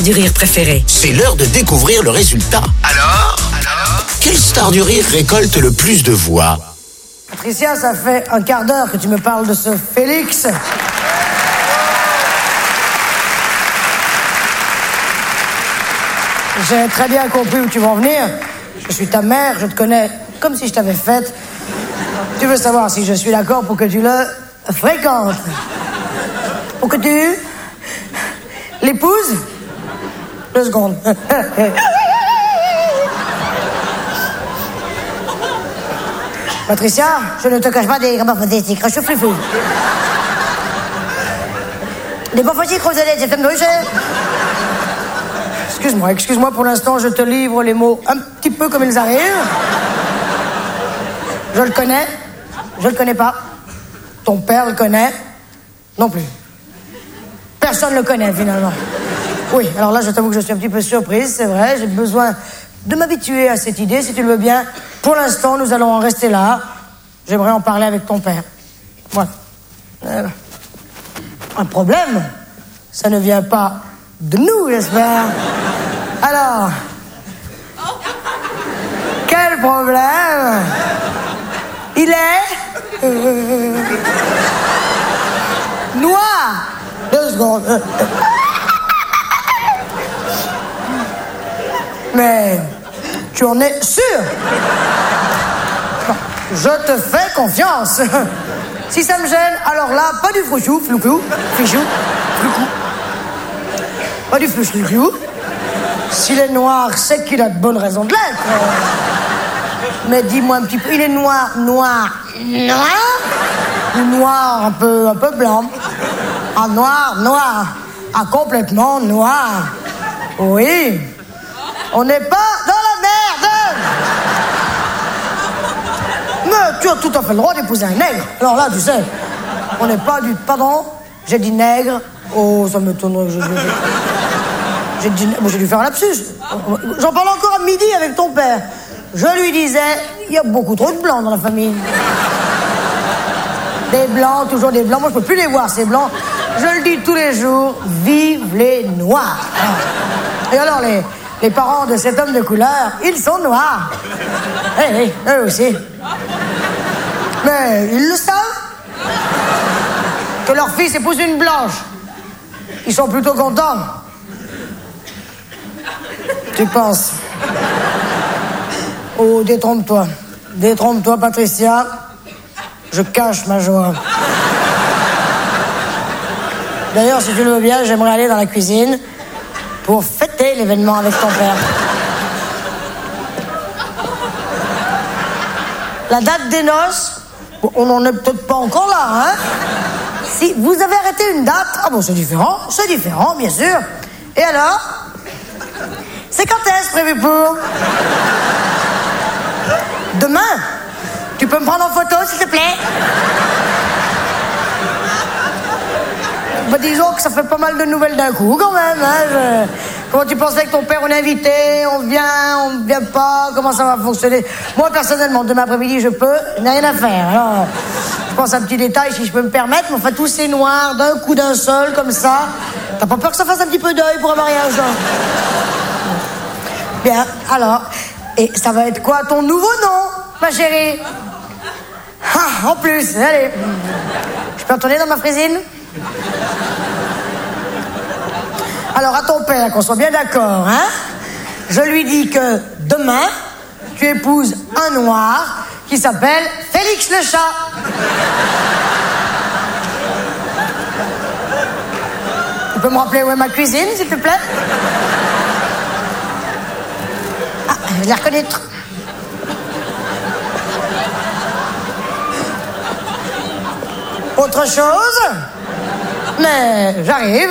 du rire préférée. C'est l'heure de découvrir le résultat. Alors Quelle star du rire récolte le plus de voix? Patricia, ça fait un quart d'heure que tu me parles de ce Félix. J'ai très bien compris où tu veux en venir. Je suis ta mère, je te connais comme si je t'avais faite. Tu veux savoir si je suis d'accord pour que tu le fréquentes. Pour que tu l'épouses. 2 secondes. Patricia, je ne te cache pas des morphothétiques. Je suis fou. Des morphothétiques roselets, j'ai fait me rucher. Excuse-moi, pour l'instant, je te livre les mots un petit peu comme ils arrivent. Je le connais pas. Ton père le connaît, non plus. Personne le connaît, finalement. Oui, alors là, je t'avoue que je suis un petit peu surprise, c'est vrai. J'ai besoin de m'habituer à cette idée, si tu le veux bien. Pour l'instant, nous allons en rester là. J'aimerais en parler avec ton père. Voilà. Un problème, ça ne vient pas de nous, j'espère. Alors, quel problème? Il est noir. 2 secondes. Mais tu en es sûr? Non, je te fais confiance. Si ça me gêne, alors là, pas du flouchou, fichou. Pas du flouchou. S'il est noir, c'est qu'il a de bonnes raisons de l'être. Mais dis-moi un petit peu, il est noir ou noir un peu blanc? Ah, noir. Ah, complètement noir. Oui. On n'est pas dans la merde. Mais tu as tout à fait le droit d'épouser un nègre. Alors là, tu sais, on n'est pas du... Pardon? J'ai dit nègre. Oh, ça m'étonnerait que j'ai dû faire un lapsus. J'en parle encore à midi avec ton père. Je lui disais, il y a beaucoup trop de blancs dans la famille. Des blancs, toujours des blancs. Moi, je peux plus les voir, ces blancs. Je le dis tous les jours, vive les noirs. Et alors, les parents de cet homme de couleur, ils sont noirs. Eh, eux aussi. Mais ils le savent. Que leur fils épouse une blanche. Ils sont plutôt contents. Tu penses? Oh, détrompe-toi. Détrompe-toi, Patricia. Je cache ma joie. D'ailleurs, si tu le veux bien, j'aimerais aller dans la cuisine pour fêter l'événement avec ton père. La date des noces, on n'en est peut-être pas encore là, hein? Si vous avez arrêté une date, ah bon, c'est différent, bien sûr. Et alors? C'est quand est-ce prévu pour? Demain? Tu peux me prendre en photo, s'il te plaît? Bah, disons que ça fait pas mal de nouvelles d'un coup, quand même, hein. Comment tu pensais que ton père, on est invité, on vient pas, comment ça va fonctionner? Moi, personnellement, demain après-midi, je n'ai rien à faire. Alors, je pense à un petit détail, si je peux me permettre, mais enfin, tous ces noirs, d'un coup, d'un seul, comme ça. T'as pas peur que ça fasse un petit peu d'œil pour un mariage, hein? Bien, alors, et ça va être quoi ton nouveau nom, ma chérie? Ah, en plus, allez. Je peux retourner dans ma frésine? Alors, à ton père, qu'on soit bien d'accord, hein? Je lui dis que demain, tu épouses un noir qui s'appelle Félix le chat. Tu peux me rappeler où est ma cuisine, s'il te plaît? Ah, je vais la reconnaître. Autre chose? Mais j'arrive.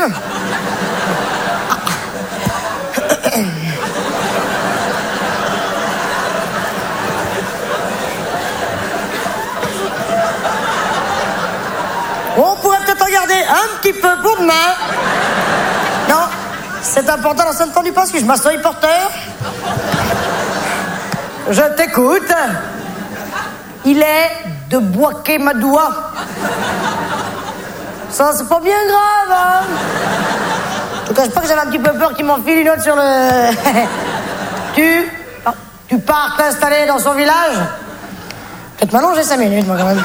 On pourrait peut-être regarder un petit peu pour demain. Non, c'est important dans ce temps du parce que je m'assois porteur. Je t'écoute. Il est de Boaké-Madoua. Ça, c'est pas bien grave, hein? Je te cache pas que j'avais un petit peu peur qu'il m'enfile une autre sur le... Tu pars t'installer dans son village? Peut-être m'allonger 5 minutes, moi, quand même.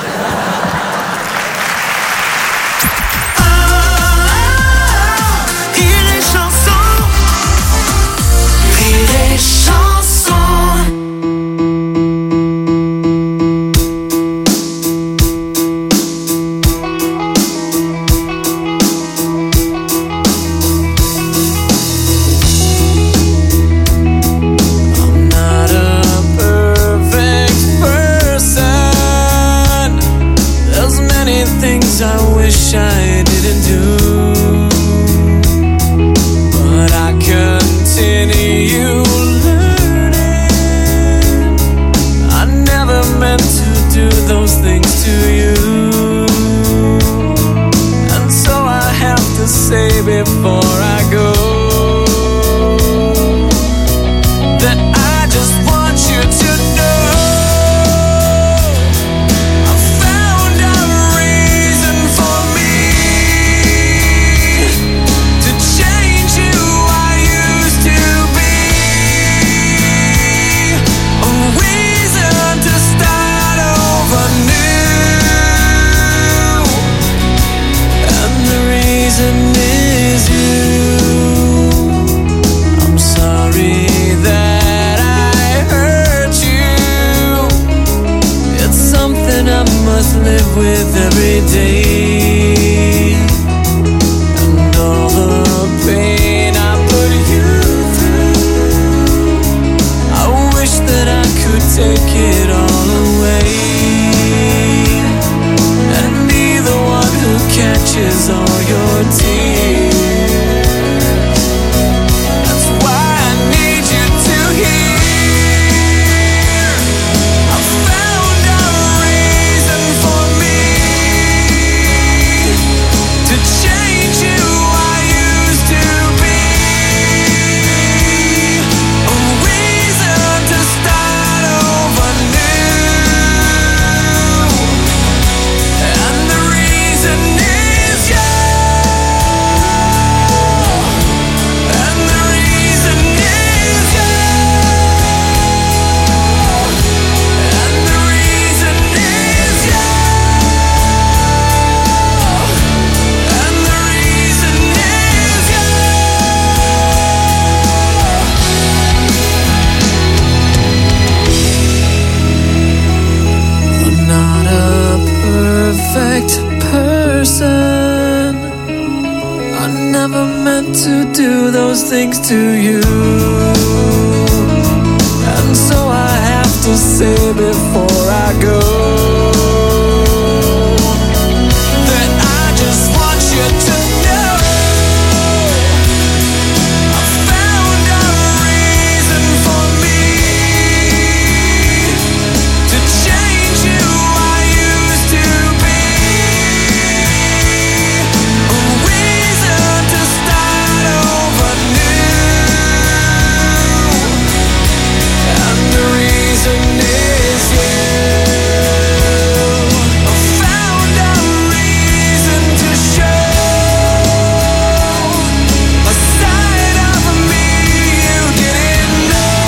Rire et chanson. Rire et chanson. I wish I didn't do, but I continue learning. I never meant to do those things to you, and so I have to say before I go that I just want you to know. Live with every day, and all the pain I put you through, I wish that I could take it all away and be the one who catches all your tears. That's why I need you to hear. To do those things to you, and so I have to say before I go that I just want you to know I found a reason for me to change who I used to be, a reason to start over new, and the reason is you. I found a reason to show a side of me you didn't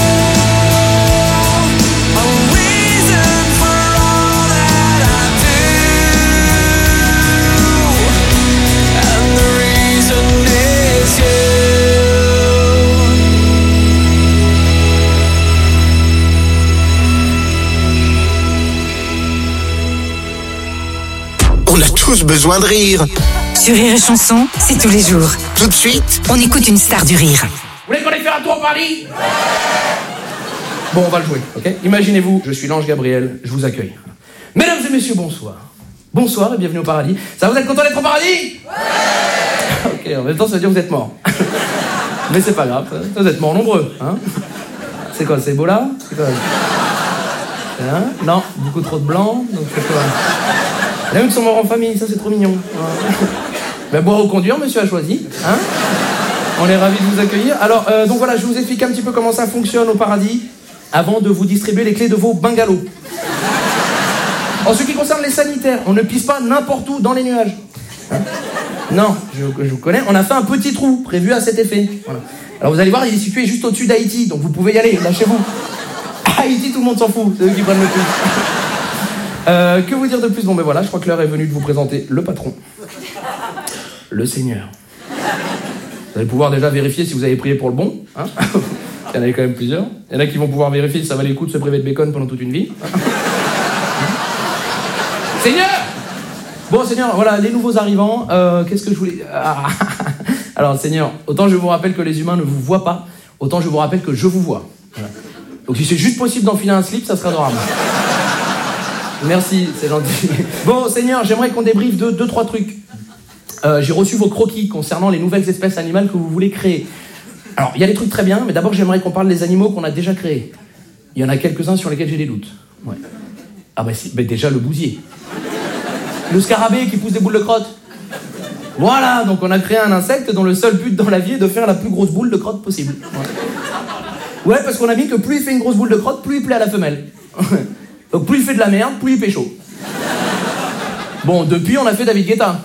know, a reason for all that I do, and the reason is you. On a tous besoin de rire. Sur Rire et Chanson, c'est tous les jours. Tout de suite, On écoute une star du rire. Vous voulez qu'on aille faire un tour au paradis? Bon, on va le jouer, ok? Imaginez-vous, je suis l'ange Gabriel, je vous accueille. Mesdames et messieurs, bonsoir. Bonsoir et bienvenue au paradis. Ça vous êtes content d'être au paradis? Ouais. Ok, en même temps, ça veut dire que vous êtes morts. Mais c'est pas grave, vous êtes morts nombreux, hein? C'est quoi, c'est Ebola? C'est quoi? Hein? Non, beaucoup trop de blancs, donc c'est quoi? Il y en a qui sont morts en famille, ça c'est trop mignon. Ben, boire ou conduire, monsieur a choisi, hein? On est ravis de vous accueillir. Alors, donc voilà, je vous explique un petit peu comment ça fonctionne au paradis avant de vous distribuer les clés de vos bungalows. En ce qui concerne les sanitaires, on ne pisse pas n'importe où dans les nuages. Non, je vous connais. On a fait un petit trou prévu à cet effet. Voilà. Alors vous allez voir, il est situé juste au-dessus d'Haïti, donc vous pouvez y aller, lâchez-vous. Haïti, tout le monde s'en fout, c'est eux qui prennent le plus. Que vous dire de plus? Bon ben voilà, je crois que l'heure est venue de vous présenter le patron. Le Seigneur. Vous allez pouvoir déjà vérifier si vous avez prié pour le bon. Hein. Il y en a quand même plusieurs. Il y en a qui vont pouvoir vérifier si ça valait le coup de se priver de bacon pendant toute une vie. Seigneur! Bon, Seigneur, voilà, les nouveaux arrivants. Qu'est-ce que je voulais... Alors, Seigneur, autant je vous rappelle que les humains ne vous voient pas, autant je vous rappelle que je vous vois. Voilà. Donc si c'est juste possible d'enfiler un slip, ça serait adorable. Merci, c'est gentil. Bon, Seigneur, j'aimerais qu'on débriefe de 2-3 trucs. J'ai reçu vos croquis concernant les nouvelles espèces animales que vous voulez créer. Alors, il y a des trucs très bien, mais d'abord, j'aimerais qu'on parle des animaux qu'on a déjà créés. Il y en a quelques-uns sur lesquels j'ai des doutes. Ouais. Ah bah si, déjà le bousier. Le scarabée qui pousse des boules de crotte. Voilà, donc on a créé un insecte dont le seul but dans la vie est de faire la plus grosse boule de crotte possible. Ouais, parce qu'on a mis que plus il fait une grosse boule de crotte, plus il plaît à la femelle. Donc plus il fait de la merde, plus il pécho. Bon, depuis on a fait David Guetta.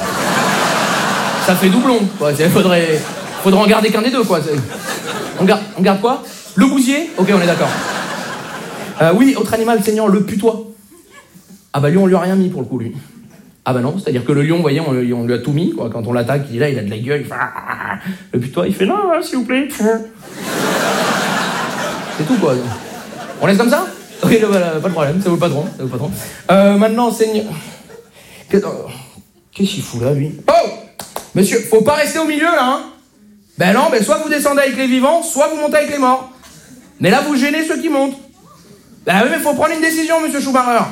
Ça fait doublon, quoi. Faudrait en garder qu'un des deux, quoi. On garde quoi? Le bousier? Ok, on est d'accord. Oui, autre animal, Seigneur, le putois. Ah bah lui, on lui a rien mis pour le coup, lui. Ah bah non, c'est-à-dire que le lion, vous voyez, on lui a tout mis, quoi. Quand on l'attaque, il est là, il a de la gueule, il fait... Le putois, il fait non, s'il vous plaît. C'est tout, quoi. On laisse comme ça? Oui, voilà, pas de problème, ça vaut le patron, ça vaut le patron. Maintenant, Seigneur... Qu'est-ce qu'il fout là, lui? Oh! Monsieur, faut pas rester au milieu, là, hein? Ben non, soit vous descendez avec les vivants, soit vous montez avec les morts. Mais là, vous gênez ceux qui montent. Ben oui, mais faut prendre une décision, monsieur Schumacher.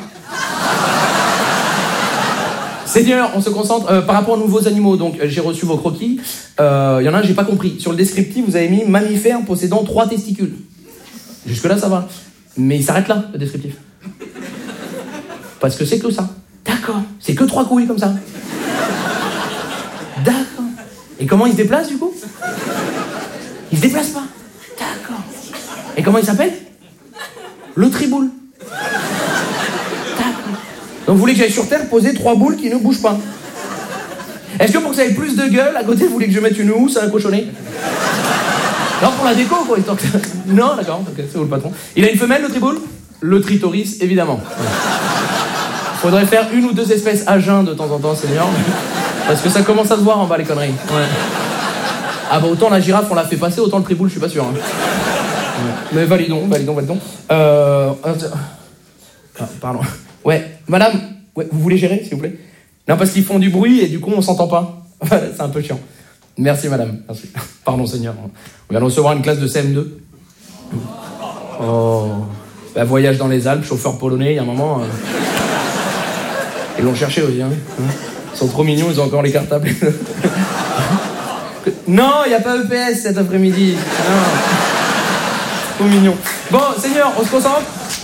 Seigneur, on se concentre par rapport aux nouveaux animaux. Donc, j'ai reçu vos croquis. Il y en a un, j'ai pas compris. Sur le descriptif, vous avez mis mammifère possédant 3 testicules. Jusque-là, ça va. Mais il s'arrête là, le descriptif. Parce que c'est que ça. D'accord. C'est que 3 couilles comme ça. D'accord. Et comment il se déplace, du coup? Il se déplace pas. D'accord. Et comment il s'appelle? Le triboule. D'accord. Donc vous voulez que j'aille sur Terre poser 3 boules qui ne bougent pas? Est-ce que pour que ça ait plus de gueule, à côté, vous voulez que je mette une housse à un cochonnet? Non, pour la déco, quoi, histoire que... Non, d'accord, ok, c'est vous le patron. Il a une femelle, le triboule? Le tritoris, évidemment. Faudrait faire 1 ou 2 espèces à jeun de temps en temps, Seigneur. Parce que ça commence à se voir en bas, les conneries. Ouais. Ah bah autant la girafe, on l'a fait passer, autant le triboule, je suis pas sûr. Hein. Ouais. Mais validons. Pardon. Ouais, madame, ouais, vous voulez gérer, s'il vous plaît? Non, parce qu'ils font du bruit et du coup, on s'entend pas. C'est un peu chiant. Merci, madame. Merci. Pardon, Seigneur. On vient de recevoir une classe de CM2. Oh. Bah, voyage dans les Alpes, chauffeur polonais, il y a un moment... Ils l'ont cherché aussi, hein. Ils sont trop mignons, ils ont encore les cartables. Non, il n'y a pas EPS cet après-midi. Non. Trop mignon. Bon, Seigneur, on se concentre?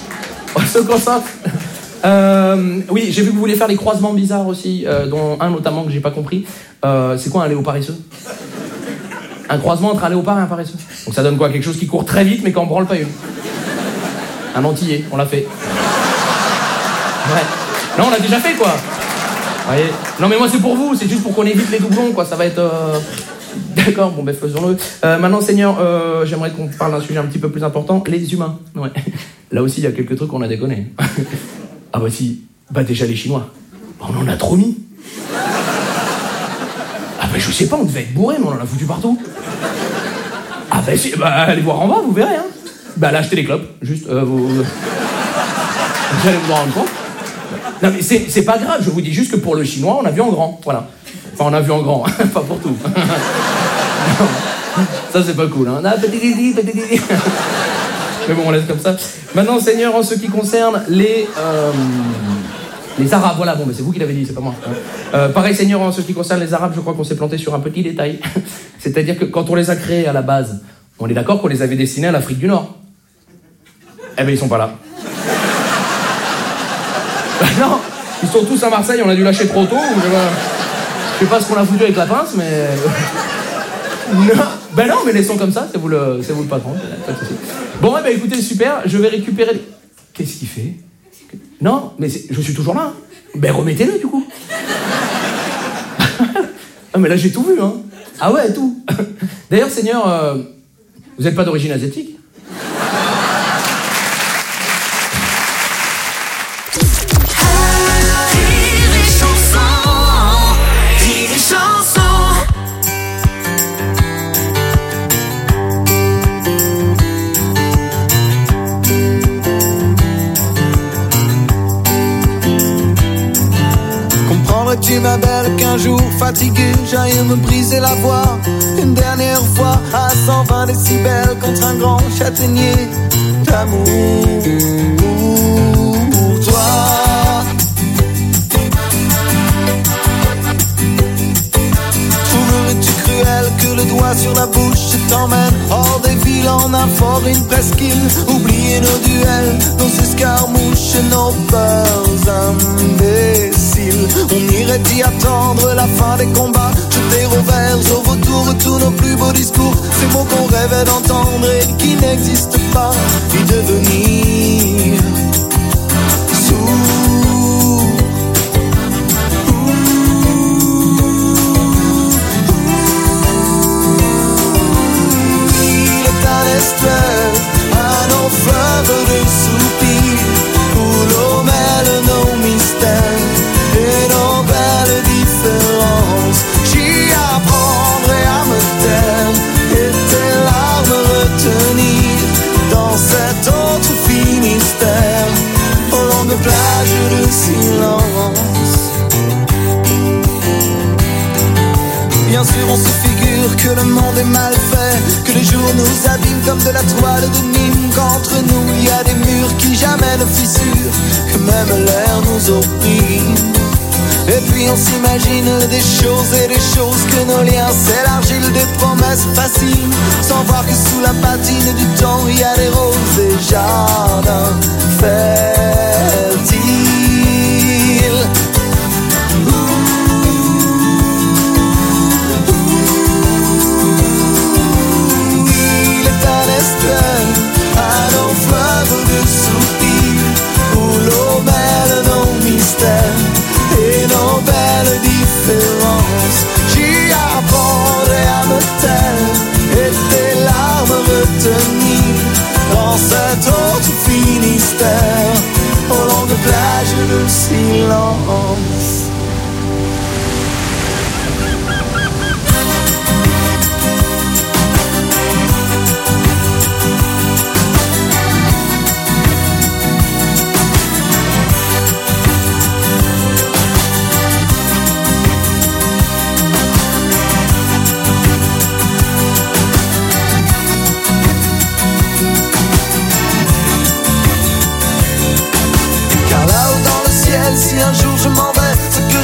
Oui, j'ai vu que vous voulez faire des croisements bizarres aussi, dont un notamment que j'ai pas compris. C'est quoi un léopard paresseux? Un croisement entre un léopard et un paresseux. Donc ça donne quoi? Quelque chose qui court très vite mais qui en branle pas une. Un antillais, on l'a fait. Ouais. Non, on l'a déjà fait, quoi. Voyez. Non, mais moi, c'est pour vous. C'est juste pour qu'on évite les doublons, quoi. Ça va être... D'accord, bon, ben, faisons-le. Maintenant, Seigneur, j'aimerais qu'on parle d'un sujet un petit peu plus important. Les humains. Ouais. Là aussi, il y a quelques trucs qu'on a déconné. Ah bah si. Bah déjà, les Chinois. Bah, on en a trop mis. Ah bah je sais pas, on devait être bourré, mais on en a foutu partout. Ah bah si. Bah allez voir en bas, vous verrez, hein. Bah là, achetez les clopes. Juste, vous allez vous en rendre compte. Non mais c'est pas grave, je vous dis juste que pour le chinois, on a vu en grand, voilà. Enfin, on a vu en grand, pas pour tout. Ça, c'est pas cool, hein. Mais bon, on laisse comme ça. Maintenant, Seigneur, en ce qui concerne les Arabes, voilà, bon, mais c'est vous qui l'avez dit, c'est pas moi. Pareil, Seigneur, en ce qui concerne les Arabes, je crois qu'on s'est planté sur un petit détail. C'est-à-dire que quand on les a créés à la base, on est d'accord qu'on les avait destinés à l'Afrique du Nord. Eh ben, ils sont pas là. Non, ils sont tous à Marseille, on a dû lâcher trop tôt, ou je sais pas ce qu'on a foutu avec la pince, mais... Non, ben non, mais laissons comme ça, c'est vous le patron, pas de souci. Bon, eh ben écoutez, super, je vais récupérer... Qu'est-ce qu'il fait? Non, mais je suis toujours là. Ben remettez-le, du coup. Ah mais là j'ai tout vu, hein. Ah ouais, tout. D'ailleurs, Seigneur, vous n'êtes pas d'origine asiatique? Tu ma belle qu'un jour fatigué j'aille me briser la voix une dernière fois à 120 décibels contre un grand châtaignier d'amour pour toi. Trouverais-tu cruel que le doigt sur la bouche t'emmène hors des villes en un fort, une presqu'île? Oublier nos duels, nos escarmouches et nos peurs imbéciles. On irait y attendre la fin des combats, jeter au vert, au vautour tous nos plus beaux discours, ces mots qu'on rêvait d'entendre et qui n'existent pas, y devenir sourd. Il est un estuaire à nos fleuves de soupirs, où l'eau mêle nos mystères et nos belles différences. J'y apprendrai à me taire et tes larmes retenir dans cet autre Finistère, aux longues plages de silence. Bien sûr on se figure que le monde est mal fait, que les jours nous abîment comme de la toile de Nîmes, qu'entre nous il y a des murs qui jamais ne fissurent, que même l'air nous opprime. Et puis on s'imagine des choses et des choses, que nos liens s'élargissent, des promesses faciles, sans voir que sous la patine du temps il y a des roses et jardins fertiles. Il est un estuaire à nos fleuves de soupirs, où l'eau mêle nos mystères et nos belles différences. J'y apprendrai à me taire et tes larmes retenir dans cet autre Finistère, aux longues plages de silence. Si un jour je m'en vais, ce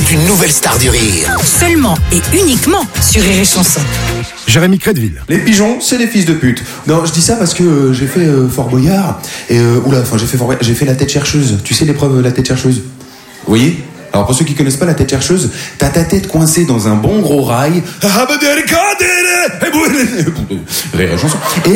écoute une nouvelle star du rire. Seulement et uniquement sur Rire et Chanson. Jérémy Crédville. Les pigeons, c'est des fils de pute. Non, je dis ça parce que j'ai fait Fort Boyard et j'ai fait la tête chercheuse. Tu sais l'épreuve la tête chercheuse? Vous voyez? Alors pour ceux qui connaissent pas la tête chercheuse, t'as ta tête coincée dans un bon gros rail. Rire et Chanson.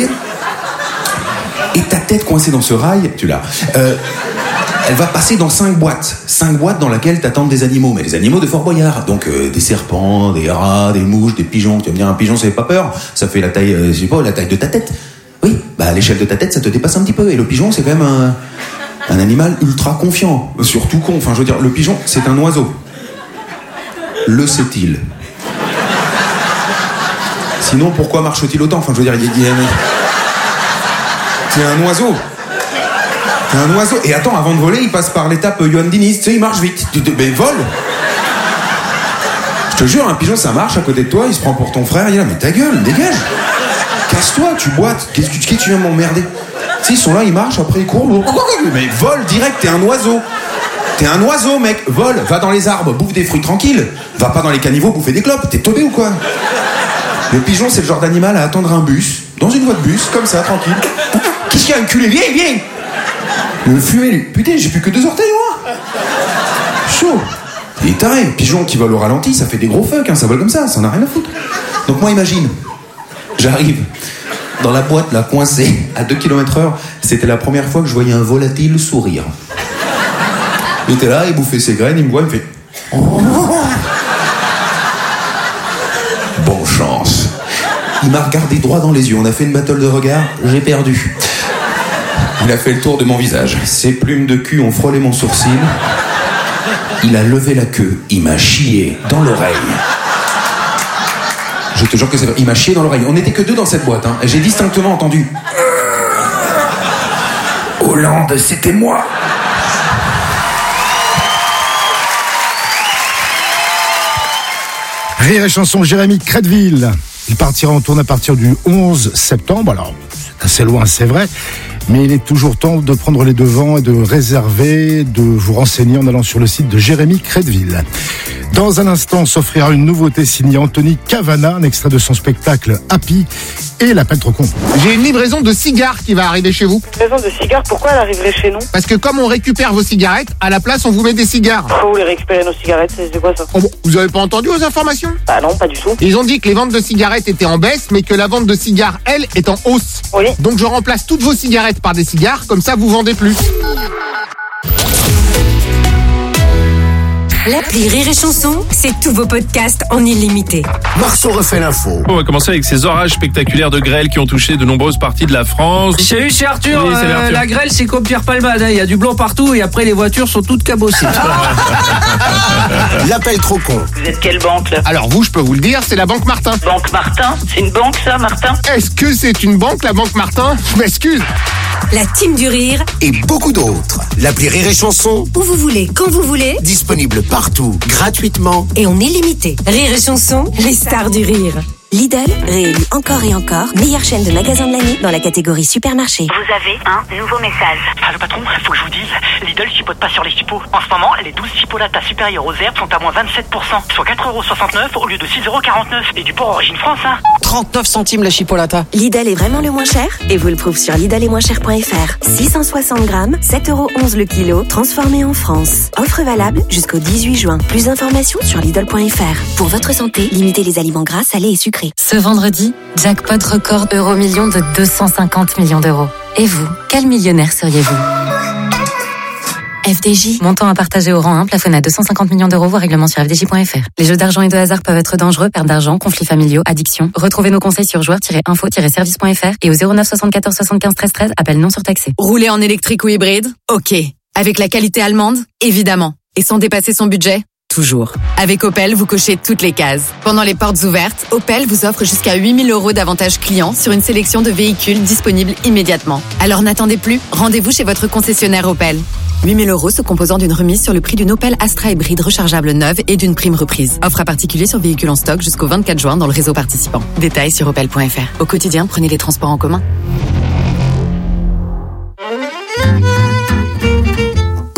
Et ta tête coincée dans ce rail, tu l'as. Elle va passer dans 5 boîtes. 5 boîtes dans lesquelles t'attendent des animaux. Mais les animaux de Fort Boyard. Donc des serpents, des rats, des mouches, des pigeons. Tu vas me dire, un pigeon, ça fait pas peur. Ça fait la taille, la taille de ta tête. Oui, à l'échelle de ta tête, ça te dépasse un petit peu. Et le pigeon, c'est quand même un animal ultra confiant. Surtout con. Enfin, je veux dire, le pigeon, c'est un oiseau. Le sait-il? Sinon, pourquoi marche-t-il autant? Enfin, je veux dire, c'est un oiseau. C'est un oiseau. Et attends, avant de voler, il passe par l'étape Johan Diniz. Tu sais, il marche vite. Mais vole. Je te jure, un pigeon, ça marche à côté de toi, il se prend pour ton frère, il est là, mais ta gueule, dégage. Casse-toi, tu boites. Qu'est-ce que tu viens m'emmerder? Tu sais, ils sont là, ils marchent, après ils courent. Mais vole direct, t'es un oiseau. T'es un oiseau, mec. Vole, va dans les arbres, bouffe des fruits tranquilles. Va pas dans les caniveaux bouffer des clopes. T'es teubé ou quoi? Le pigeon, c'est le genre d'animal à attendre un bus, dans une voie de bus, comme ça, tranquille. Qu'est-ce qu'il y a, enculé? Viens. Le fumet, lui. Putain, j'ai plus que 2 orteils, moi. Chaud. Il est taré. Pigeon qui vole au ralenti, ça fait des gros fuck, hein, ça vole comme ça en a rien à foutre. Donc moi, imagine, j'arrive dans la boîte, là, coincée, à 2 km/h. C'était la première fois que je voyais un volatile sourire. Il était là, il bouffait ses graines, il me voit, il me fait... Oh. Bonne chance. Il m'a regardé droit dans les yeux, on a fait une battle de regard, j'ai perdu. Il a fait le tour de mon visage. Ses plumes de cul ont frôlé mon sourcil. Il a levé la queue. Il m'a chié dans l'oreille. Je te jure que c'est vrai. Il m'a chié dans l'oreille. On n'était que 2 dans cette boîte. Hein. J'ai distinctement entendu. Hollande, c'était moi. Rire et Chanson, Jérémy Crédville. Il partira en tournée à partir du 11 septembre. Alors, c'est assez loin, c'est vrai. Mais il est toujours temps de prendre les devants et de réserver, de vous renseigner en allant sur le site de Jérémy Crédville. Dans un instant, on s'offrira une nouveauté signée Anthony Cavana, un extrait de son spectacle Happy et l'appel trop con. J'ai une livraison de cigares qui va arriver chez vous. Livraison de cigares, pourquoi elle arriverait chez nous? Parce que comme on récupère vos cigarettes, à la place on vous met des cigares. Pourquoi vous les récupérez nos cigarettes? C'est quoi ça? Oh bon, vous avez pas entendu aux informations? Bah non, pas du tout. Ils ont dit que les ventes de cigarettes étaient en baisse, mais que la vente de cigares, elle, est en hausse. Oui. Donc je remplace toutes vos cigarettes par des cigares, comme ça vous vendez plus. L'appli Rire et Chanson, c'est tous vos podcasts en illimité. Marceau refait l'info. On va commencer avec ces orages spectaculaires de grêle qui ont touché de nombreuses parties de la France. Salut, c'est Arthur. Oui, salut, Arthur. La grêle, c'est comme Pierre Palmade. Il y a du blanc partout et après les voitures sont toutes cabossées. L'appel trop con. Vous êtes quelle banque là? Alors vous, je peux vous le dire, c'est la Banque Martin. Banque Martin? C'est une banque ça, Martin? Est-ce que c'est une banque, la Banque Martin? Je m'excuse. La team du rire, Et beaucoup d'autres. L'appli Rire et Chanson, où vous voulez, quand vous voulez, disponible partout, gratuitement. et en illimité. Rire et Chanson, les stars du rire. Lidl, réélu encore et encore, meilleure chaîne de magasins de l'année dans la catégorie supermarché. Vous avez un nouveau message. Ah, le patron, faut que je vous dise, Lidl chipote pas sur les chipots. En ce moment, les 12 chipolatas supérieures aux herbes sont à moins 27%, soit 4,69€ au lieu de 6,49€. Et du porc origine France, hein. 39 centimes la chipolata. Lidl est vraiment le moins cher et vous le prouve sur lidl-et-moins-cher.fr. 660 grammes, 7,11€ le kilo, transformé en France. Offre valable jusqu'au 18 juin. Plus d'informations sur lidl.fr. Pour votre santé, limitez les aliments gras, salés et sucrés. Ce vendredi, jackpot record euro-million de 250 millions d'euros. Et vous, quel millionnaire seriez-vous? FDJ, montant à partager au rang 1, plafonné à 250 millions d'euros, voire règlement sur fdj.fr. Les jeux d'argent et de hasard peuvent être dangereux, perte d'argent, conflits familiaux, addiction. Retrouvez nos conseils sur joueurs-info-service.fr et au 09 74 75 13 13, appel non surtaxé. Rouler en électrique ou hybride? Ok. Avec la qualité allemande? Évidemment. Et sans dépasser son budget? Toujours. Avec Opel, vous cochez toutes les cases. Pendant les portes ouvertes, Opel vous offre jusqu'à 8 000 € d'avantages clients sur une sélection de véhicules disponibles immédiatement. Alors n'attendez plus, rendez-vous chez votre concessionnaire Opel. 8 000 € se composant d'une remise sur le prix d'une Opel Astra hybride rechargeable neuve et d'une prime reprise. Offre à particulier sur véhicules en stock jusqu'au 24 juin dans le réseau participant. Détails sur opel.fr. Au quotidien, prenez les transports en commun.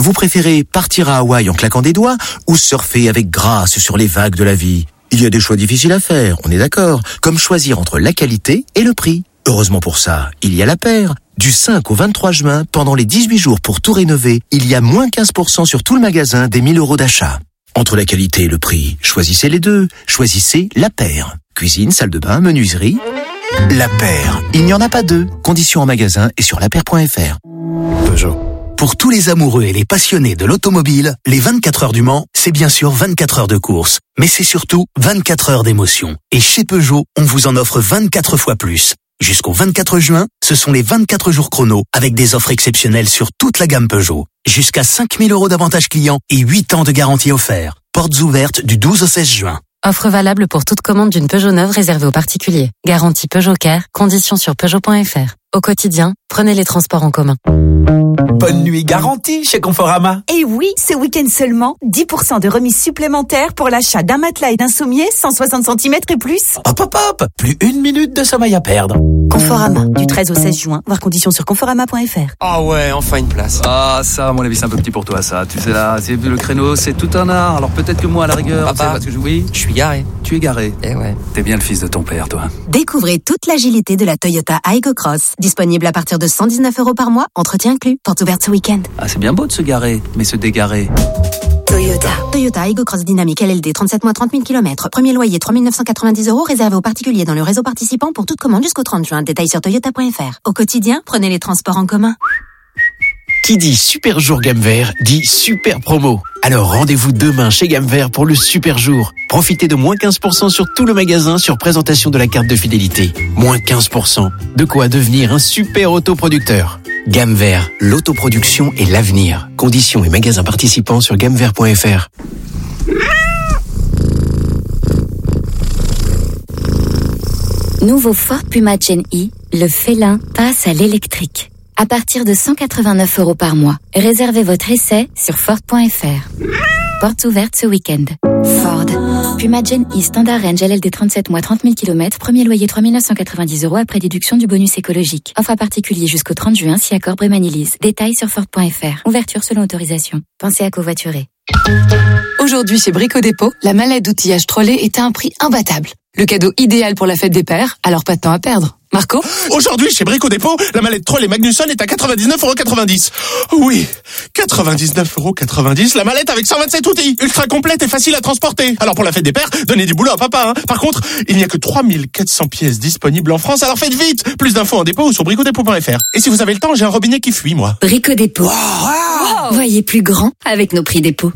Vous préférez partir à Hawaï en claquant des doigts ou surfer avec grâce sur les vagues de la vie? Il y a des choix difficiles à faire, on est d'accord, comme choisir entre la qualité et le prix. Heureusement pour ça, il y a La Paire. Du 5 au 23 juin, pendant les 18 jours pour tout rénover, il y a moins 15% sur tout le magasin des 1 000 € d'achat. Entre la qualité et le prix, choisissez les deux. Choisissez La Paire. Cuisine, salle de bain, menuiserie. La Paire, il n'y en a pas deux. Conditions en magasin et sur lapaire.fr. Peugeot. Pour tous les amoureux et les passionnés de l'automobile, les 24 heures du Mans, c'est bien sûr 24 heures de course. Mais c'est surtout 24 heures d'émotion. Et chez Peugeot, on vous en offre 24 fois plus. Jusqu'au 24 juin, ce sont les 24 jours chrono avec des offres exceptionnelles sur toute la gamme Peugeot. Jusqu'à 5 000 € d'avantages clients et 8 ans de garantie offert. Portes ouvertes du 12 au 16 juin. Offre valable pour toute commande d'une Peugeot neuve réservée aux particuliers. Garantie Peugeot Care, conditions sur Peugeot.fr. Au quotidien, prenez les transports en commun. Bonne nuit garantie chez Conforama. Et oui, ce week-end seulement, 10% de remise supplémentaire pour l'achat d'un matelas et d'un sommier 160 cm et plus. Hop hop hop, plus 1 minute de sommeil à perdre. Conforama, du 13 au 16 juin, voir conditions sur conforama.fr. Ah ouais, enfin une place. Ah ça, à mon avis, c'est un peu petit pour toi ça. Tu sais là, le créneau, c'est tout un art. Alors peut-être que moi à la rigueur, Papa, tu sais, parce que oui, je suis garé. Tu es garé. Eh ouais. T'es bien le fils de ton père, toi. Découvrez toute l'agilité de la Toyota Aygo Cross. Disponible à partir de 119 € par mois, entretien inclus. Porte ouverte ce week-end. Ah, c'est bien beau de se garer, mais se dégarer. Toyota Aygo Cross Dynamique LLD, 37 mois, 30 000 km. Premier loyer, 3 990 €, réservé aux particuliers dans le réseau participant pour toute commande jusqu'au 30 juin. Détails sur toyota.fr. Au quotidien, prenez les transports en commun. Qui dit super jour gamme vert dit super promo. Alors rendez-vous demain chez Gamme Vert pour le super jour. Profitez de moins 15% sur tout le magasin sur présentation de la carte de fidélité. Moins 15%. De quoi devenir un super autoproducteur. Gamme Vert, l'autoproduction et l'avenir. Conditions et magasins participants sur gammevert.fr. Nouveau Ford Puma Gen E, le félin passe à l'électrique. À partir de 189 € par mois. Réservez votre essai sur Ford.fr. Portes ouvertes ce week-end. Ford. Puma Gen E Standard Range LLD 37 mois 30 000 km. Premier loyer 3 990 € après déduction du bonus écologique. Offre à particulier jusqu'au 30 juin si accord Brémanilise. Détails sur Ford.fr. Ouverture selon autorisation. Pensez à covoiturer. Aujourd'hui chez Brico Dépôt, la mallette d'outillage Trolley est à un prix imbattable. Le cadeau idéal pour la fête des pères, alors pas de temps à perdre. Marco ? Aujourd'hui, chez Brico Dépôt, la mallette Trolley Magnusson est à 99,90 €. Oui, 99,90 €, la mallette avec 127 outils, ultra complète et facile à transporter. Alors pour la fête des pères, donnez du boulot à papa. Par contre, il n'y a que 3400 pièces disponibles en France, alors faites vite. Plus d'infos en dépôt ou sur bricodépôt.fr. Et si vous avez le temps, j'ai un robinet qui fuit, moi. Brico Dépôt. Wow. Voyez plus grand avec nos prix dépôt.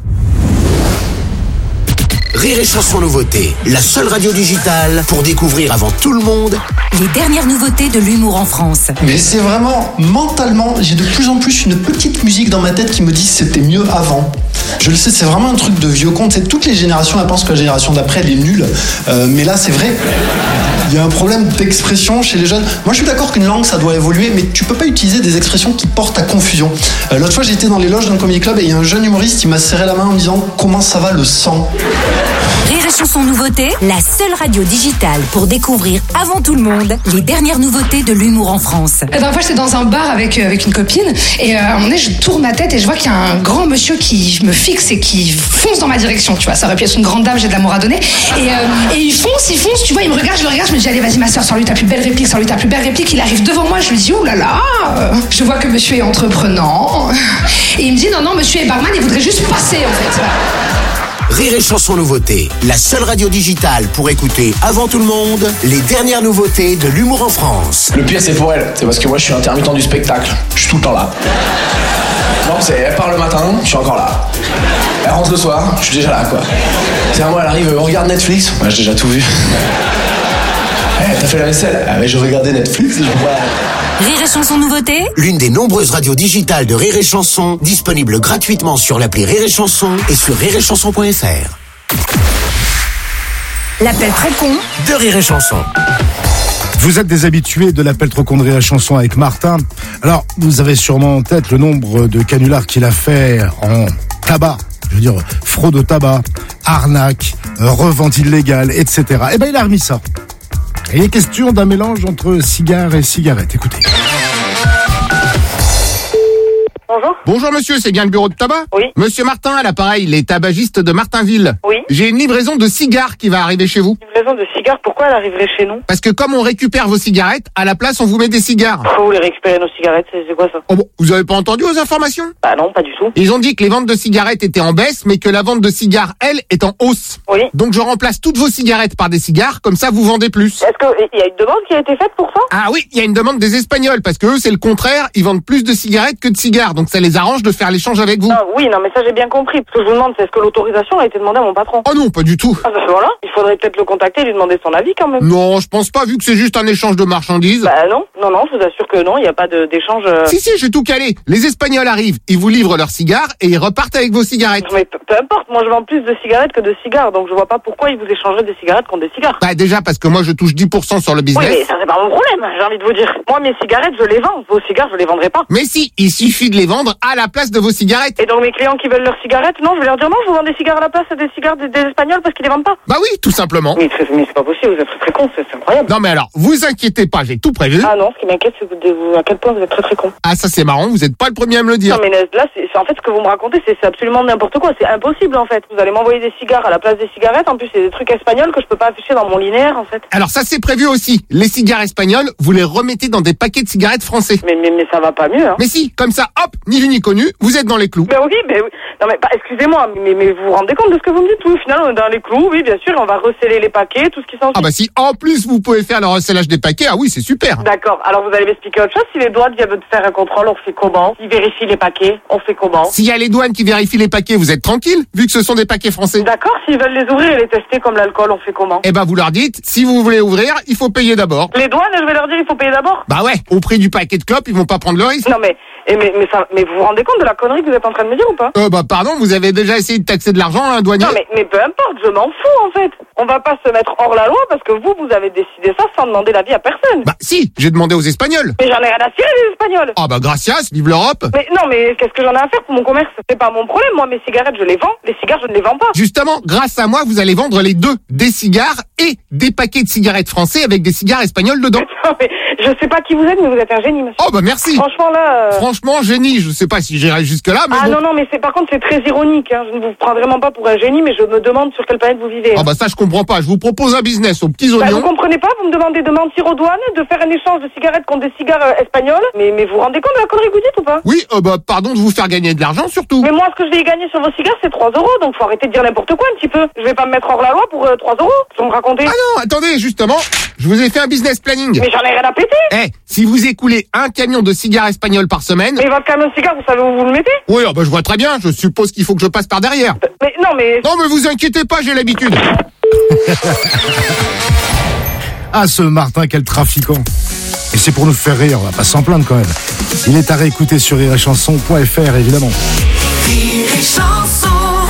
Rire et Chanson Nouveauté, la seule radio digitale pour découvrir avant tout le monde les dernières nouveautés de l'humour en France. Mais c'est vraiment, mentalement, j'ai de plus en plus une petite musique dans ma tête qui me dit c'était mieux avant. Je le sais, c'est vraiment un truc de vieux conte. C'est toutes les générations, elles pensent que la génération d'après, elle est nulle. Mais là, c'est vrai. Il y a un problème d'expression chez les jeunes. Moi, je suis d'accord qu'une langue, ça doit évoluer, mais tu peux pas utiliser des expressions qui portent à confusion. L'autre fois, j'étais dans les loges d'un comedy club et il y a un jeune humoriste qui m'a serré la main en me disant « Comment ça va le sang ?» Rire et Chanson Nouveauté, la seule radio digitale pour découvrir avant tout le monde les dernières nouveautés de l'humour en France. La dernière fois, j'étais dans un bar avec une copine et à un moment donné, je tourne ma tête et je vois qu'il y a un grand monsieur qui me fixe et qui fonce dans ma direction. Tu vois, ça aurait pu être une grande dame, j'ai de l'amour à donner. Et il fonce, tu vois, il me regarde, je le regarde, je me dis allez, vas-y ma soeur, sors-lui ta plus belle réplique, sors-lui ta plus belle réplique. Il arrive devant moi, je lui dis oh là là, je vois que monsieur est entreprenant. Et il me dit non, monsieur est barman, il voudrait juste passer en fait. Rire et Chanson Nouveauté, la seule radio digitale pour écouter avant tout le monde les dernières nouveautés de l'humour en France. Le pire c'est pour elle, c'est parce que moi je suis intermittent du spectacle, je suis tout le temps là. Non, elle part le matin, je suis encore là. Elle rentre le soir, je suis déjà là quoi. C'est à moi, elle arrive, on regarde Netflix, moi j'ai déjà tout vu. T'as fait la vaisselle? Ah mais je regardais Netflix et je vois... Rire et Chanson Nouveauté, l'une des nombreuses radios digitales de Rire et Chanson, disponible gratuitement sur l'appli Rire et Chanson et sur rireetchanson.fr. l'appel trop con de Rire et Chanson. Vous êtes des habitués de l'appel trop con de Rire et Chanson avec Martin. Alors, vous avez sûrement en tête le nombre de canulars qu'il a fait en tabac. Je veux dire, fraude au tabac, arnaque, revente illégale, etc. Eh ben, il a remis ça. Et il est question d'un mélange entre cigare et cigarette. Écoutez. Bonjour. Bonjour monsieur, c'est bien le bureau de tabac? Oui. Monsieur Martin à l'appareil, les tabagistes de Martinville. Oui. J'ai une livraison de cigares qui va arriver chez vous. Livraison de cigares, pourquoi elle arriverait chez nous? Parce que comme on récupère vos cigarettes, à la place on vous met des cigares. Pourquoi vous les récupérez nos cigarettes? C'est quoi ça? Oh bon, vous avez pas entendu aux informations? Bah non, pas du tout. Ils ont dit que les ventes de cigarettes étaient en baisse, mais que la vente de cigares, elle, est en hausse. Oui. Donc je remplace toutes vos cigarettes par des cigares, comme ça vous vendez plus. Est-ce qu'il y a une demande qui a été faite pour ça? Ah oui, il y a une demande des Espagnols, parce que eux c'est le contraire, ils vendent plus de cigarettes que de cigares, donc ça les arrange de faire l'échange avec vous. Ah, oui, non mais ça j'ai bien compris. Ce que je vous demande, c'est est-ce que l'autorisation a été demandée à mon patron? Oh non, pas du tout. Ah bah voilà, il faudrait peut-être le contacter et lui demander son avis quand même. Non, je pense pas, vu que c'est juste un échange de marchandises. Bah non, je vous assure que non, il n'y a pas d'échange... Si, j'ai tout calé. Les Espagnols arrivent, ils vous livrent leurs cigares et ils repartent avec vos cigarettes. Mais peu importe, moi je vends plus de cigarettes que de cigares, donc je vois pas pourquoi ils vous échangeraient des cigarettes contre des cigares. Bah déjà parce que moi je touche 10% sur le business. Oui, mais ça c'est pas mon problème, j'ai envie de vous dire. Moi mes cigarettes, je les vends, vos cigares, je les vendrai pas. Mais si, il suffit de les vendre à la place de vos cigarettes. Et donc mes clients qui veulent leurs cigarettes, non, je vais leur dire non, je vous vends des cigares à la place des cigares des Espagnols parce qu'ils les vendent pas. Bah oui, tout simplement. Mais c'est pas possible, vous êtes très con, c'est incroyable. Non mais alors, vous inquiétez pas, j'ai tout prévu. Ah non, ce qui m'inquiète, c'est à quel point vous êtes très con. Ah ça c'est marrant, vous êtes pas le premier à me le dire. Non mais là, c'est en fait ce que vous me racontez, c'est absolument n'importe quoi, c'est impossible en fait. Vous allez m'envoyer des cigares à la place des cigarettes, en plus c'est des trucs espagnols que je peux pas afficher dans mon linéaire en fait. Alors ça c'est prévu aussi, les cigares espagnols, vous les remettez dans des paquets de cigarettes français. Mais ça va pas mieux hein. Mais si, comme ça, hop, ni vu ni connu, vous êtes dans les clous. Ben oui. Non mais excusez-moi, mais vous vous rendez compte de ce que vous me dites? Oui, au final on est dans les clous, oui bien sûr, on va recéler les paquets, tout ce qui s'ensuit. Ah bah si, en plus vous pouvez faire le recellage des paquets, ah oui c'est super. D'accord, alors vous allez m'expliquer autre chose, si les douanes viennent faire un contrôle, on fait comment? S'ils vérifient les paquets, on fait comment? S'il y a les douanes qui vérifient les paquets, vous êtes tranquille, vu que ce sont des paquets français. D'accord, s'ils veulent les ouvrir et les tester comme l'alcool, on fait comment? Eh ben vous leur dites, si vous voulez ouvrir, il faut payer d'abord. Les douanes, je vais leur dire, il faut payer d'abord? Bah ouais, au prix du paquet de clopes, ils vont pas prendre le risque. Non mais vous vous rendez compte de la connerie que vous êtes en train de me dire ou pas? Bah pardon, vous avez déjà essayé de taxer de l'argent à un douanier? Non mais peu importe, je m'en fous en fait. On va pas se mettre hors la loi parce que vous avez décidé ça sans demander l'avis à personne. Bah si, j'ai demandé aux Espagnols. Mais j'en ai rien à cirer des Espagnols. Ah bah gracias, vive l'Europe. Mais non mais qu'est-ce que j'en ai à faire pour mon commerce? C'est pas mon problème, moi mes cigarettes je les vends, les cigares je ne les vends pas. Justement, grâce à moi, vous allez vendre les deux, des cigares et des paquets de cigarettes français avec des cigares espagnols dedans. Non mais je sais pas qui vous êtes, mais vous êtes un génie monsieur. Oh bah merci. Franchement là... Franchement génie, je sais pas si j'irai jusque là mais Ah bon. non mais par contre c'est très ironique hein. Je ne vous prends vraiment pas pour un génie, mais je me demande sur quelle planète vous vivez. Ah bah ça je comprends pas, je vous propose un business aux petits oignons. Vous comprenez pas, vous me demandez de mentir aux douanes, de faire un échange de cigarettes contre des cigares espagnols, mais vous vous rendez compte de la connerie que vous dites ou pas? Oui, bah pardon de vous faire gagner de l'argent surtout. Mais moi ce que je vais gagner sur vos cigares c'est 3 €, donc faut arrêter de dire n'importe quoi un petit peu. Je vais pas me mettre hors la loi pour 3 €, vous me racontez. Ah non, attendez, justement, je vous ai fait un business planning. Mais j'en ai rien à péter. Si vous écoulez un camion de cigares espagnols par semaine... Mais votre camion de cigares, vous savez où vous le mettez? Oui, bah je vois très bien, je suppose qu'il faut que je passe par derrière. Non mais vous inquiétez pas, j'ai l'habitude. Ah, ce Martin, quel trafiquant. Et c'est pour nous faire rire, on va pas s'en plaindre quand même. Il est à réécouter sur rirechanson.fr, évidemment. Rire et chanson.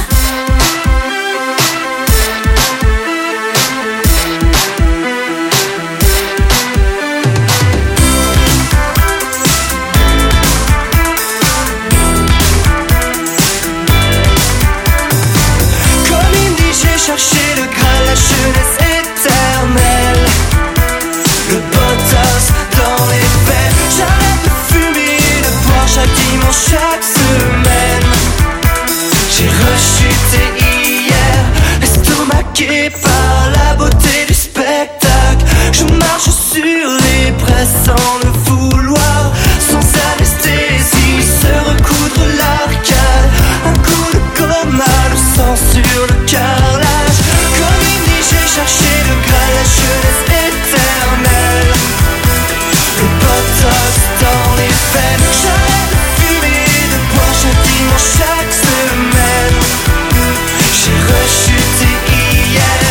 Comme il dit, j'ai cherché le Graal, la jeunesse éternelle. Le potos dans les veines. J'arrête de fumer et de boire chaque dimanche, chaque semaine. J'ai rechuté hier, estomaqué par la beauté du spectacle. Je marche sur les braises sans le vouloir, sans anesthésie, se recoudre l'arcade. Un coup de coma, le sang sur le carrelage. Comme il dit, j'ai cherché le Graal, la jeunesse éternelle. Le potos dans les veines. J'arrête de fumer et de boire chaque dimanche, chaque semaine. J'ai rechuté hier.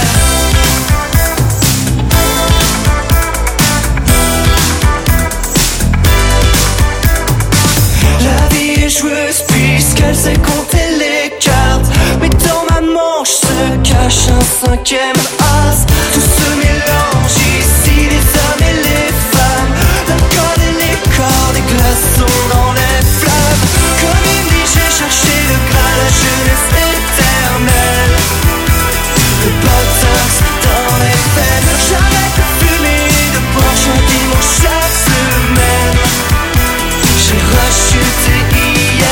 La vie est joueuse puisqu'elle sait compter les cartes. Mais dans ma manche se cache un cinquième as. Tout se mélange ici, les hommes et les femmes. L'alcool et les corps, des glaçons dans les flammes. Comme il dit, j'ai cherché le Graal, la jeunesse éternelle. Le potos dans les veines. J'arrête de fumer et de boire chaque dimanche, chaque semaine. J'ai rechuté hier.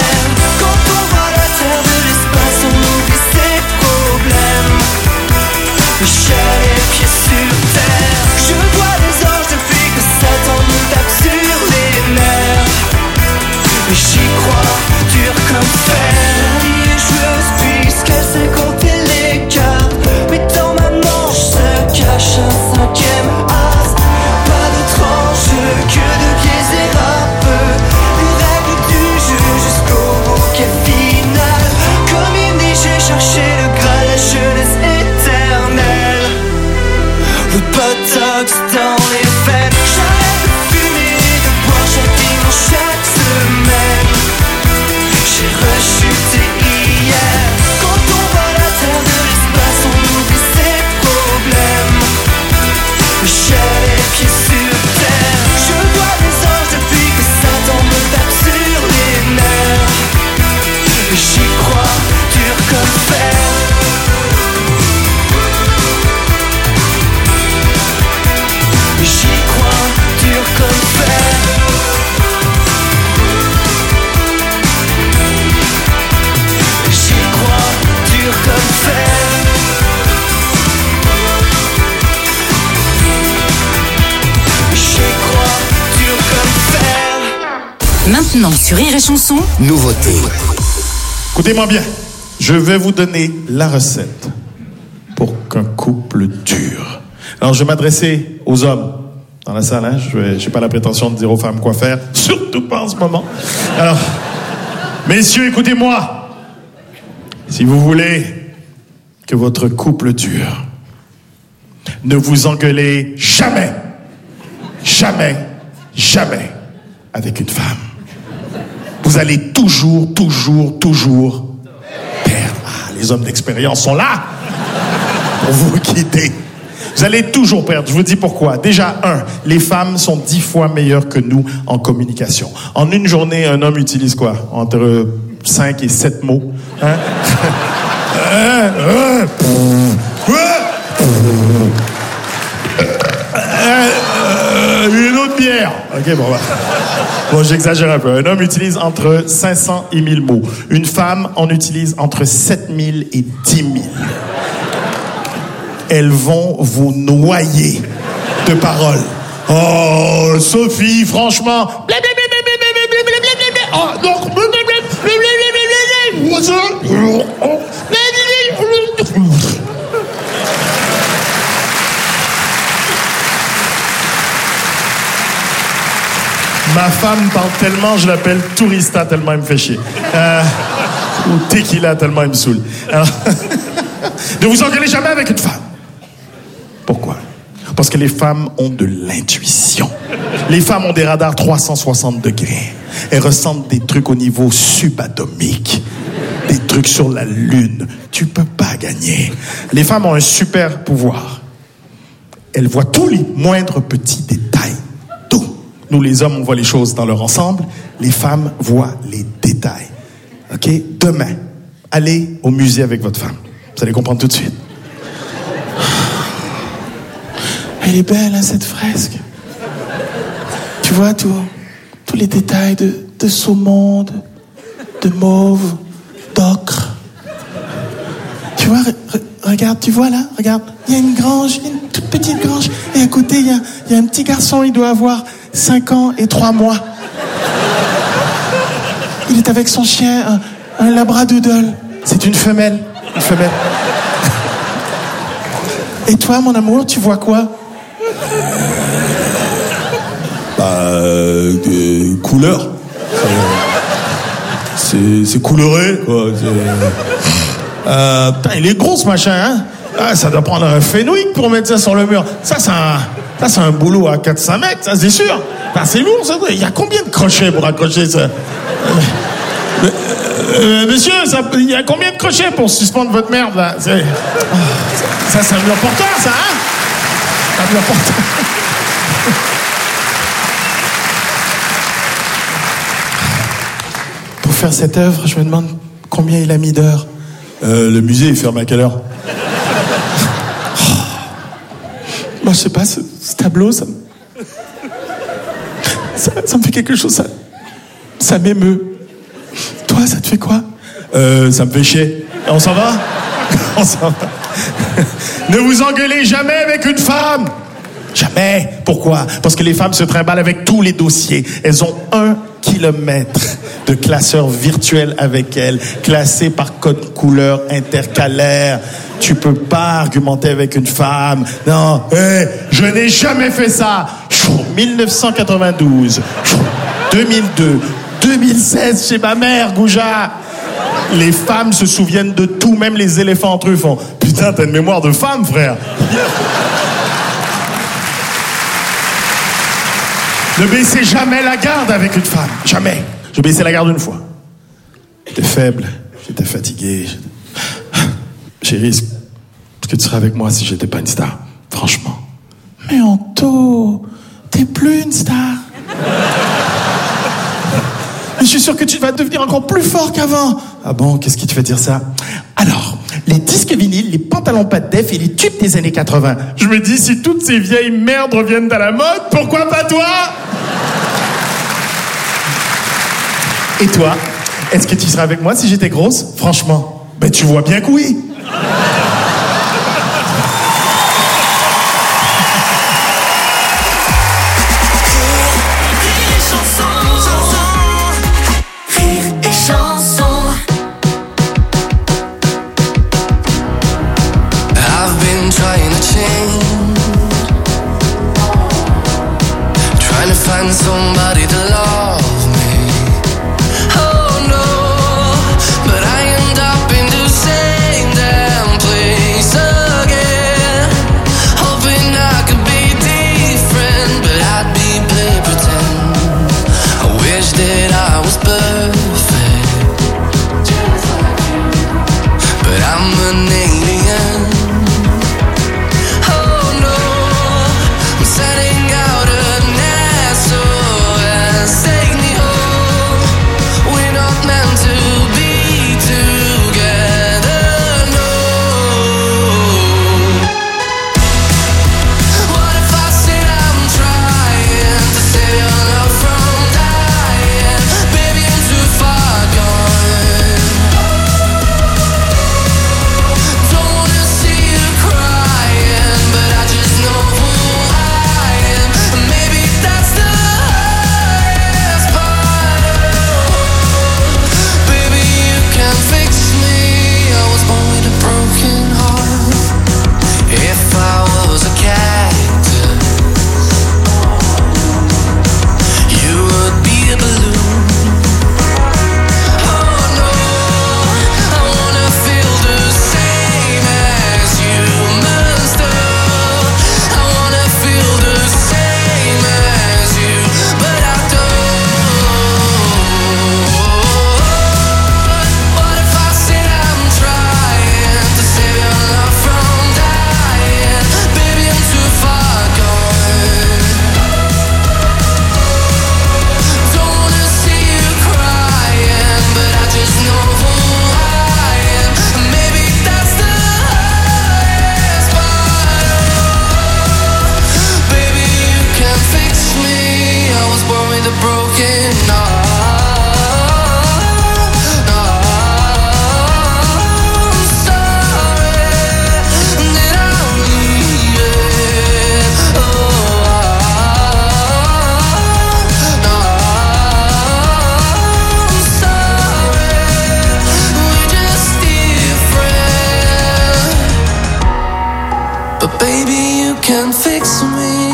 botox dans les veines. J'arrête de fumer et de boire chaque dimanche, chaque semaine. J'ai rechuté hier. Quand on voit la terre de l'espace, on oublie ses problèmes. J'ai les pieds sur terre. Je vois des anges depuis que Satan me tape sur les nerfs. J'y crois, dur comme fer. J'y crois, dur comme fer. J'y crois, dur comme fer. J'y crois, dur comme fer. Maintenant sur Rire et Chanson, Nouveauté. Écoutez-moi bien, je vais vous donner la recette pour qu'un couple dure. Alors, je vais m'adresser aux hommes dans la salle. Hein? Je n'ai pas la prétention de dire aux femmes quoi faire, surtout pas en ce moment. Alors, messieurs, écoutez-moi. Si vous voulez que votre couple dure, ne vous engueulez jamais, jamais, jamais avec une femme. Vous allez toujours perdre. Ah, les hommes d'expérience sont là pour vous guider. Vous allez toujours perdre. Je vous dis pourquoi. Déjà, les femmes sont 10 fois meilleures que nous en communication. En une journée, un homme utilise quoi? Entre 5 et 7 mots. Hein? Une autre bière. Ok, bon, bon, j'exagère un peu. Un homme utilise entre 500 et 1000 mots. Une femme en utilise entre 7000 et 10 000. Elles vont vous noyer de paroles. Oh, Sophie, franchement. Oh, donc. Ma femme parle tellement, je l'appelle Tourista tellement elle me fait chier. Ou Tequila tellement elle me saoule. Alors, ne vous engueulez jamais avec une femme. Pourquoi? Parce que les femmes ont de l'intuition. Les femmes ont des radars 360 degrés. Elles ressentent des trucs au niveau subatomique. Des trucs sur la lune. Tu peux pas gagner. Les femmes ont un super pouvoir. Elles voient tous les moindres petits détails. Tout. Nous, les hommes, on voit les choses dans leur ensemble. Les femmes voient les détails. OK? Demain, allez au musée avec votre femme. Vous allez comprendre tout de suite. Elle est belle, hein, cette fresque. Tu vois tous les détails de saumon, de mauve, d'ocre. Tu vois, regarde, tu vois là, regarde. Il y a une grange, une toute petite grange. Et à côté, il y a un petit garçon, il doit avoir 5 ans et 3 mois. Il est avec son chien, un labradoodle. C'est une femelle. Une femelle. Et toi, mon amour, tu vois quoi? Couleur. C'est couleuré, quoi. Putain, il est gros, ce machin, hein? Ah, ça doit prendre un Fenwick pour mettre ça sur le mur. Ça, c'est un boulot à 400 mètres, ça, c'est sûr. Ah, c'est lourd, ça. Il y a combien de crochets pour accrocher ça? Monsieur, il y a combien de crochets pour suspendre votre merde, là? Ça, c'est un mur porteur, ça, hein? Un mur porteur. Pour faire cette œuvre, je me demande combien il a mis d'heures. Le musée, il ferme à quelle heure? Moi, je sais pas, ce tableau, ça me fait quelque chose, ça m'émeut. Toi, ça te fait quoi? Ça me fait chier. On s'en va? On s'en va. Ne vous engueulez jamais avec une femme. Jamais. Pourquoi? Parce que les femmes se trimballent avec tous les dossiers. Elles ont 1 kilomètre de classeur virtuel avec elles, classés par code couleur intercalaire. Tu peux pas argumenter avec une femme. Non, je n'ai jamais fait ça. 1992, 2002, 2016 chez ma mère, Gouja. Les femmes se souviennent de tout, même les éléphants entre eux font. Putain, t'as une mémoire de femme, frère. Ne baissez jamais la garde avec une femme. Jamais. Je baissais la garde une fois. J'étais faible, j'étais fatigué. Chérie, est-ce que tu serais avec moi si j'étais pas une star? Franchement. Mais Anto, t'es plus une star. Mais je suis sûr que tu vas devenir encore plus fort qu'avant. Ah bon, qu'est-ce qui te fait dire ça? Alors, les disques vinyles, les pantalons pas de def et les tubes des années 80. Je me dis, si toutes ces vieilles merdes reviennent à la mode, pourquoi pas toi? Et toi? Est-ce que tu serais avec moi si j'étais grosse? Franchement, ben tu vois bien que oui. Find somebody to love me. Oh no, but I end up in the same damn place again. Hoping I could be different, but I'd be play pretend. I wish that I was perfect, but I'm an alien. Oh no, I'm setting out take me home. We're not meant to be together, no. What if I said I'm trying to save your love from dying? Baby, I'm too far gone. Don't wanna see you crying, but I just know who I am. Maybe that's the fix me. I was born with a broken heart. If I was a cactus, you would be a balloon. Oh no, I wanna feel the same as you must have. I wanna feel the same as you, but I don't. What if I said I'm trying to save your love from dying? Baby, I'm too far gone. Don't wanna see you crying, but I just know who I am. Maybe that's the highest part. Baby, you can fix me. I was born with a broken heart. But baby, you can fix me.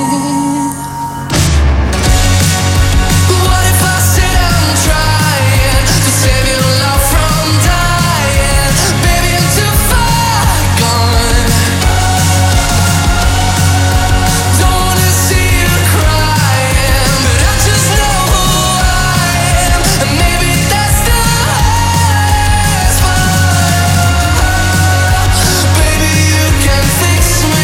What if I said I'm trying to save your love from dying? Baby, I'm too far gone. Don't wanna see you crying, but I just know who I am. And maybe that's the highest part. Baby, you can fix me.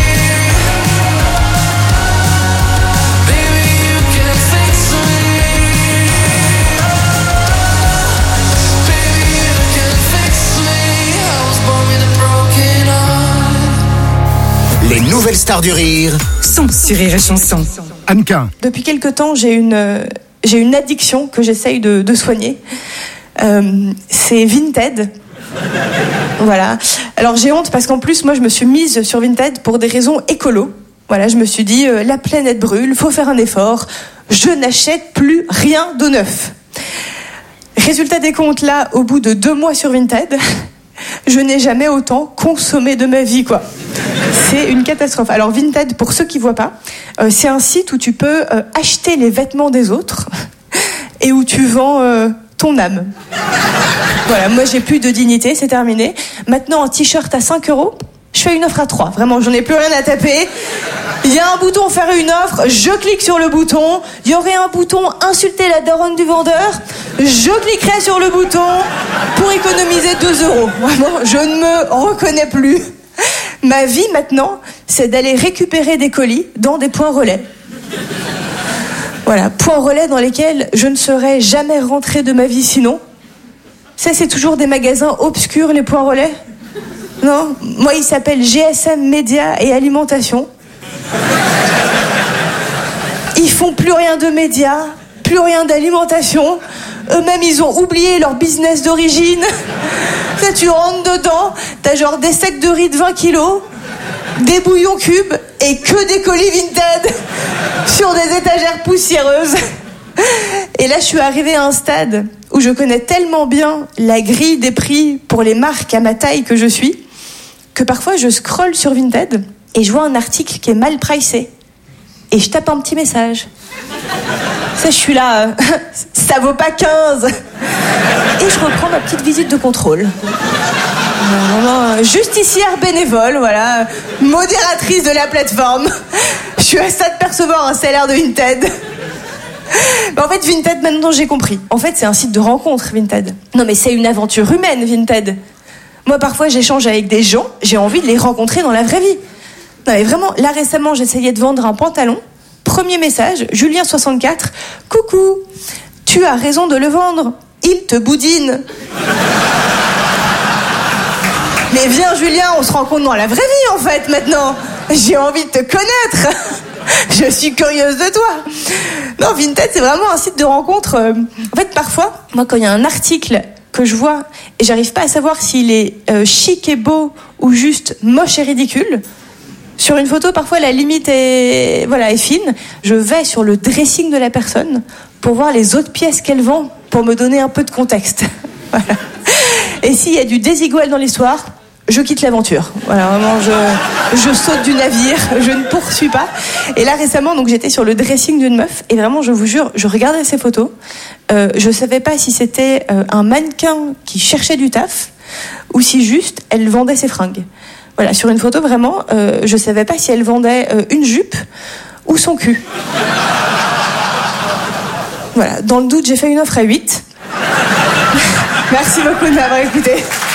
Baby, you can fix me. Baby, you can fix me. I was born with a broken heart. Les nouvelles stars du rire Sont sur Rire et Chanson. Anka. Depuis quelque temps, j'ai une addiction que j'essaye de soigner. C'est Vinted. Voilà. Alors j'ai honte parce qu'en plus, moi, je me suis mise sur Vinted pour des raisons écolo. Voilà, je me suis dit, la planète brûle, faut faire un effort. Je n'achète plus rien de neuf. Résultat des comptes, là, au bout de 2 mois sur Vinted, je n'ai jamais autant consommé de ma vie, quoi. C'est une catastrophe. Alors Vinted, pour ceux qui voient pas, c'est un site où tu peux acheter les vêtements des autres et où tu vends ton âme. Voilà, moi j'ai plus de dignité, c'est terminé. Maintenant, un t-shirt à 5 €, je fais une offre à 3. Vraiment, j'en ai plus rien à taper. Il y a un bouton faire une offre, je clique sur le bouton. Il y aurait un bouton insulter la daronne du vendeur. Je cliquerai sur le bouton pour économiser 2 €. Vraiment, je ne me reconnais plus. Ma vie maintenant, c'est d'aller récupérer des colis dans des points relais. Voilà, points relais dans lesquels je ne serais jamais rentrée de ma vie sinon. Ça, c'est toujours des magasins obscurs, les points relais. Non, moi, il s'appelle GSM Média et Alimentation. Ils font plus rien de médias, plus rien d'alimentation. Eux-mêmes, ils ont oublié leur business d'origine. Là, tu rentres dedans, t'as genre des sacs de riz de 20 kilos, des bouillons cubes et que des colis Vinted sur des étagères poussiéreuses. Et là, je suis arrivée à un stade où je connais tellement bien la grille des prix pour les marques à ma taille que je suis, que parfois je scrolle sur Vinted et je vois un article qui est mal pricé. Et je tape un petit message. Ça, je suis là, ça vaut pas 15. Et je reprends ma petite visite de contrôle. Justicière bénévole, voilà, modératrice de la plateforme. Je suis à ça de percevoir un salaire de Vinted. Mais en fait, Vinted, maintenant j'ai compris. En fait, c'est un site de rencontre, Vinted. Non, mais c'est une aventure humaine, Vinted. Moi, parfois, j'échange avec des gens, j'ai envie de les rencontrer dans la vraie vie. Non, mais vraiment, là récemment, j'essayais de vendre un pantalon. Premier message, Julien 64. Coucou, tu as raison de le vendre. Il te boudine. Mais viens, Julien, on se rencontre dans la vraie vie, en fait, maintenant. J'ai envie de te connaître. Je suis curieuse de toi. Non, Vinted, c'est vraiment un site de rencontre. En fait, parfois, moi, quand il y a un article que je vois et j'arrive pas à savoir s'il est chic et beau ou juste moche et ridicule, sur une photo, parfois, la limite est fine. Je vais sur le dressing de la personne pour voir les autres pièces qu'elle vend, pour me donner un peu de contexte. Voilà. Et s'il y a du désigual dans l'histoire, je quitte l'aventure. Voilà, vraiment, je saute du navire, je ne poursuis pas. Et là, récemment, donc, j'étais sur le dressing d'une meuf, et vraiment, je vous jure, je regardais ses photos. Je savais pas si c'était un mannequin qui cherchait du taf, ou si juste, elle vendait ses fringues. Voilà, sur une photo, vraiment, je savais pas si elle vendait une jupe ou son cul. Voilà, dans le doute, j'ai fait une offre à 8. Merci beaucoup de m'avoir écouté.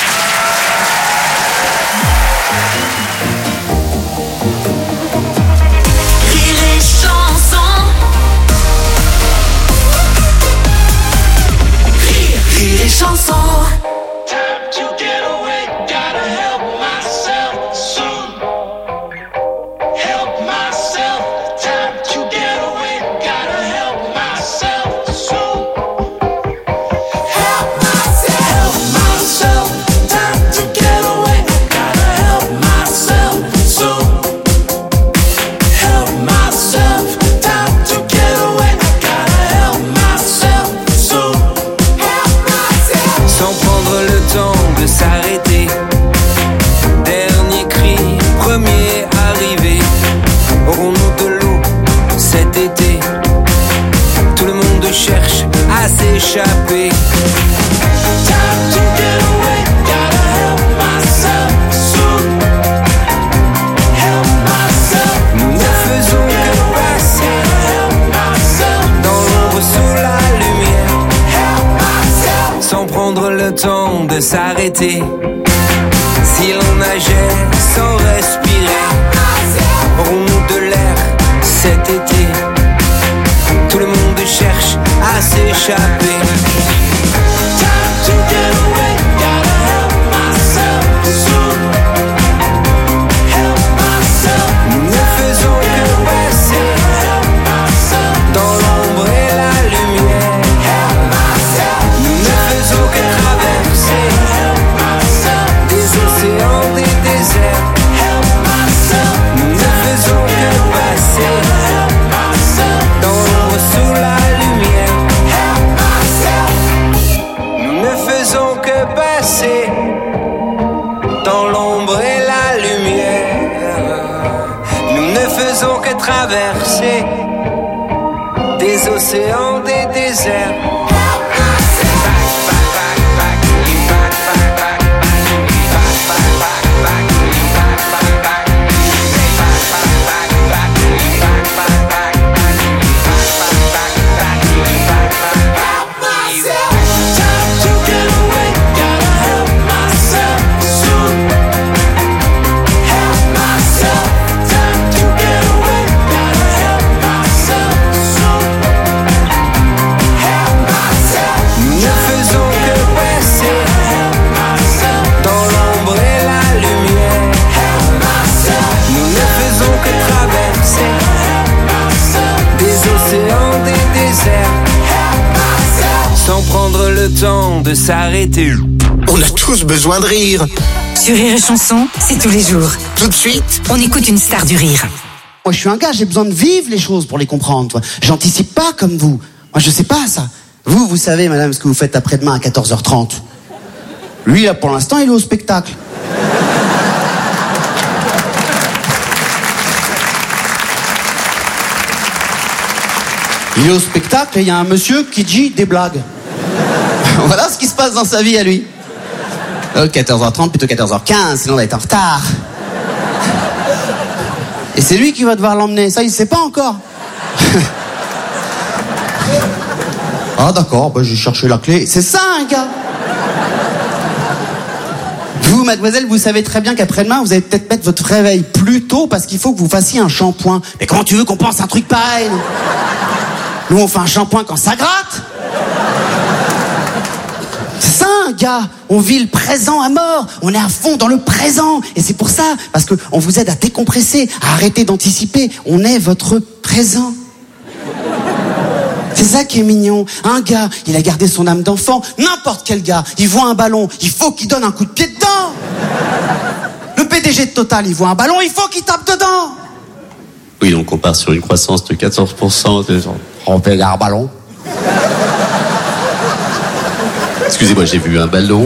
Rire et chanson. Cherche à s'échapper. Nous ne faisons que passer dans l'ombre sous la lumière, sans prendre le temps de s'arrêter. Si l'on nageait sans respirer, aurons-nous de l'air cet été? Tout le monde cherche à s'échapper. Nous ne faisons que passer dans l'ombre et la lumière. Nous ne faisons que traverser des océans, des déserts. Nous ne faisons que passer dans l'ombre sous la lumière. Nous ne faisons que passer dans l'ombre et la lumière. Nous ne faisons que traverser des océans, des déserts. temps de s'arrêter. On a tous besoin de rire. Sur Rire et Chanson, c'est tous les jours. Tout de suite, on écoute une star du rire. Moi, je suis un gars, j'ai besoin de vivre les choses pour les comprendre. Toi. J'anticipe pas comme vous. Moi, je sais pas ça. Vous savez, madame, ce que vous faites après-demain à 14h30. Lui, là, pour l'instant, il est au spectacle. Il est au spectacle et il y a un monsieur qui dit des blagues. Voilà ce qui se passe dans sa vie à lui. 14h30 plutôt 14h15, sinon on va être en retard. Et c'est lui qui va devoir l'emmener. Ça, il sait pas encore. Ah d'accord, bah, j'ai cherché la clé. C'est ça, un gars. Vous, mademoiselle, vous savez très bien qu'après-demain, vous allez peut-être mettre votre réveil plus tôt parce qu'il faut que vous fassiez un shampoing. Mais comment tu veux qu'on pense un truc pareil? Nous, on fait un shampoing quand ça gratte. C'est ça, un gars. On vit le présent à mort. On est à fond dans le présent. Et c'est pour ça, parce qu'on vous aide à décompresser, à arrêter d'anticiper. On est votre présent. C'est ça qui est mignon. Un gars, il a gardé son âme d'enfant. N'importe quel gars, il voit un ballon, il faut qu'il donne un coup de pied dedans. Le PDG de Total, il voit un ballon, il faut qu'il tape dedans. Oui, donc on part sur une croissance de 14%. On peut un ballon. Excusez-moi, j'ai vu un ballon.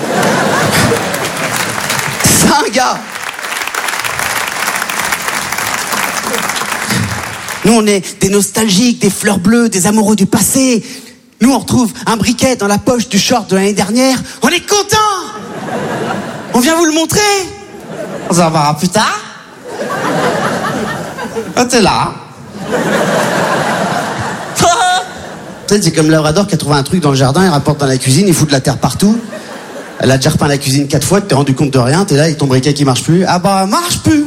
C'est un gars. Nous, on est des nostalgiques, des fleurs bleues, des amoureux du passé. Nous, on retrouve un briquet dans la poche du short de l'année dernière. On est contents. On vient vous le montrer. On s'en verra plus tard. Ah, t'es là. Tu sais, c'est comme Labrador qui a trouvé un truc dans le jardin, il rapporte dans la cuisine, il fout de la terre partout. Elle a déjà repeint la cuisine 4 fois, tu t'es rendu compte de rien, t'es là, et ton briquet qui marche plus. Ah bah, marche plus.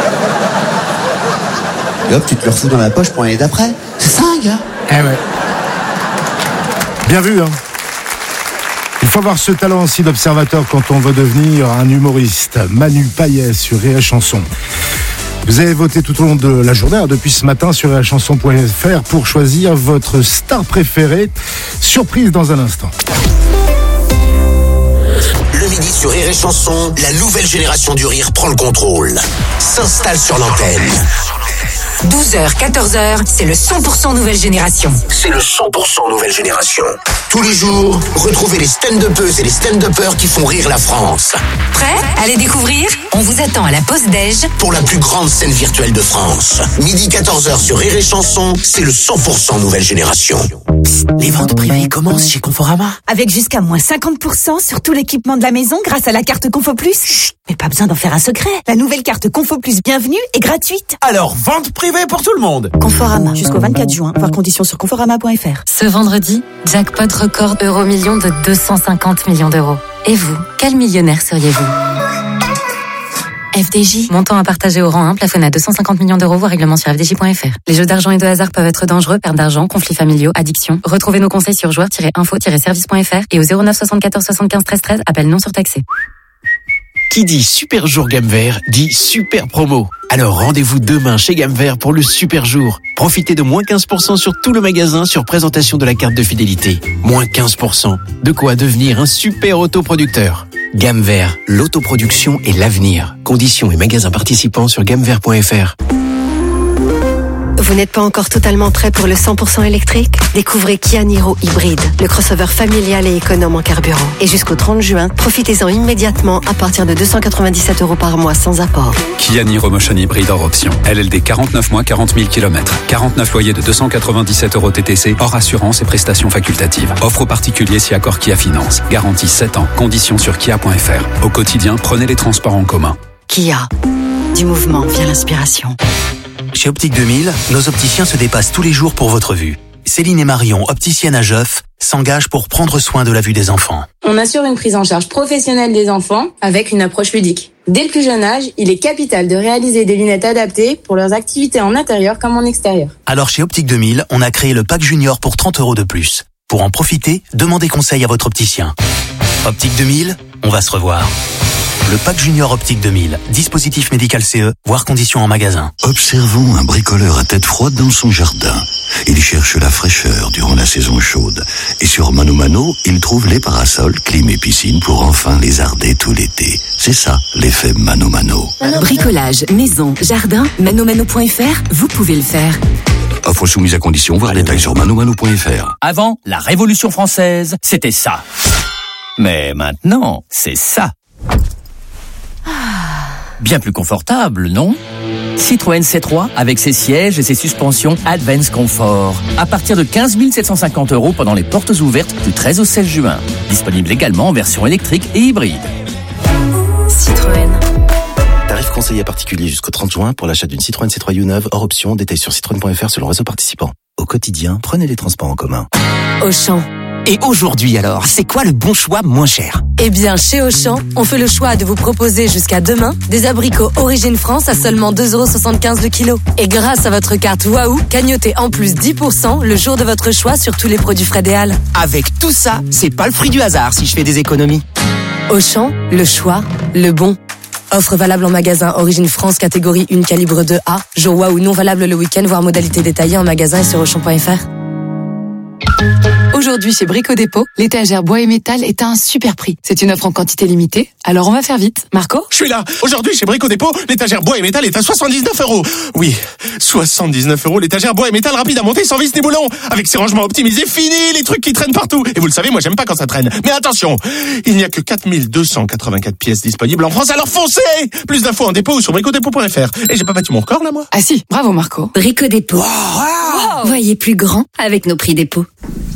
Et hop, tu te le refous dans la poche pour l'année d'après. C'est ça, un gars. Eh ouais. Bien vu, hein. Il faut avoir ce talent aussi d'observateur quand on veut devenir un humoriste. Manu Payet sur Rire et Chanson. Vous avez voté tout au long de la journée, depuis ce matin sur rirechanson.fr pour choisir votre star préférée. Surprise dans un instant. Le midi sur Rire et Chanson, la nouvelle génération du rire prend le contrôle. S'installe sur l'antenne. 12h, 14h, c'est le 100% nouvelle génération. C'est le 100% nouvelle génération. Tous les jours, retrouvez les stand-uppeuses et les stand-uppers qui font rire la France. Prêt à les découvrir? On vous attend à la pause déj pour la plus grande scène virtuelle de France. Midi 14h sur Rire et Chanson, c'est le 100% nouvelle génération. Psst, les ventes privées commencent chez Conforama. Avec jusqu'à moins 50% sur tout l'équipement de la maison grâce à la carte Confo Plus. Chut, mais pas besoin d'en faire un secret. La nouvelle carte Confo Plus Bienvenue est gratuite. Alors, vente privée pour tout le monde. Conforama, jusqu'au 24 juin. Voir conditions sur conforama.fr. Ce vendredi, jackpot record euro-million de 250 millions d'euros. Et vous, quel millionnaire seriez-vous? FDJ. Montant à partager au rang 1, plafonné à 250 millions d'euros, voire règlement sur FDJ.fr. Les jeux d'argent et de hasard peuvent être dangereux, perte d'argent, conflits familiaux, addiction. Retrouvez nos conseils sur joueurs-info-service.fr et au 09 74 75 13 13, appel non surtaxé. Qui dit super jour Gamme Vert dit super promo. Alors rendez-vous demain chez Gamme Vert pour le super jour. Profitez de moins 15% sur tout le magasin sur présentation de la carte de fidélité. Moins 15%. De quoi devenir un super autoproducteur. Gamme Vert, l'autoproduction et l'avenir. Conditions et magasins participants sur gammevert.fr. Vous n'êtes pas encore totalement prêt pour le 100% électrique? Découvrez Kia Niro Hybride, le crossover familial et économe en carburant. Et jusqu'au 30 juin, profitez-en immédiatement à partir de 297 € par mois sans apport. Kia Niro Motion Hybride hors option. LLD 49 mois, 40 000 km. 49 loyers de 297 € TTC, hors assurance et prestations facultatives. Offre aux particuliers si accord Kia Finance. Garantie 7 ans. Conditions sur kia.fr. Au quotidien, prenez les transports en commun. Kia. Du mouvement vient l'inspiration. Chez Optique 2000, nos opticiens se dépassent tous les jours pour votre vue. Céline et Marion, opticiennes à Geoff, s'engagent pour prendre soin de la vue des enfants. On assure une prise en charge professionnelle des enfants avec une approche ludique. Dès le plus jeune âge, il est capital de réaliser des lunettes adaptées pour leurs activités en intérieur comme en extérieur. Alors chez Optique 2000, on a créé le pack junior pour 30 € de plus. Pour en profiter, demandez conseil à votre opticien. Optique 2000, on va se revoir. Le pack Junior Optique 2000. Dispositif médical CE, voire conditions en magasin. Observons un bricoleur à tête froide dans son jardin. Il cherche la fraîcheur durant la saison chaude. Et sur Mano Mano, il trouve les parasols, clim et piscine pour enfin lézarder tout l'été. C'est ça, l'effet Mano Mano. Bricolage, maison, jardin, manomano.fr, vous pouvez le faire. Offre soumise à condition, voir détails sur manomano.fr. Avant, la Révolution française, c'était ça. Mais maintenant, c'est ça. Bien plus confortable, non ? Citroën C3 avec ses sièges et ses suspensions Advance Comfort. À partir de 15 750 € pendant les portes ouvertes du 13 au 16 juin. Disponible également en version électrique et hybride. Citroën. Tarif conseillé à particulier jusqu'au 30 juin pour l'achat d'une Citroën C3 U9 hors option. Détails sur citroën.fr selon réseau participant. Au quotidien, prenez les transports en commun. Auchan. Et aujourd'hui alors, c'est quoi le bon choix moins cher ? Eh bien, chez Auchan, on fait le choix de vous proposer jusqu'à demain des abricots Origine France à seulement 2,75 € le kilo. Et grâce à votre carte Waouh, cagnotez en plus 10% le jour de votre choix sur tous les produits Fred et Al. Avec tout ça, c'est pas le fruit du hasard si je fais des économies. Auchan, le choix, le bon. Offre valable en magasin Origine France catégorie 1 calibre 2A. Jour Waouh non valable le week-end, voire modalité détaillée en magasin et sur Auchan.fr. Aujourd'hui chez Brico Dépôt, l'étagère bois et métal est à un super prix. C'est une offre en quantité limitée, alors on va faire vite. Marco ? Je suis là. Aujourd'hui chez Brico Dépôt, l'étagère bois et métal est à 79 €. Oui, 79 € l'étagère bois et métal rapide à monter sans vis ni boulon. Avec ses rangements optimisés, fini les trucs qui traînent partout. Et vous le savez, moi j'aime pas quand ça traîne. Mais attention, il n'y a que 4284 pièces disponibles en France, alors foncez ! Plus d'infos en dépôt ou sur bricodépôt.fr. Et j'ai pas battu mon record là, moi ? Ah si, bravo Marco. Brico Dépôt. Wow. Voyez plus grand avec nos prix dépôt.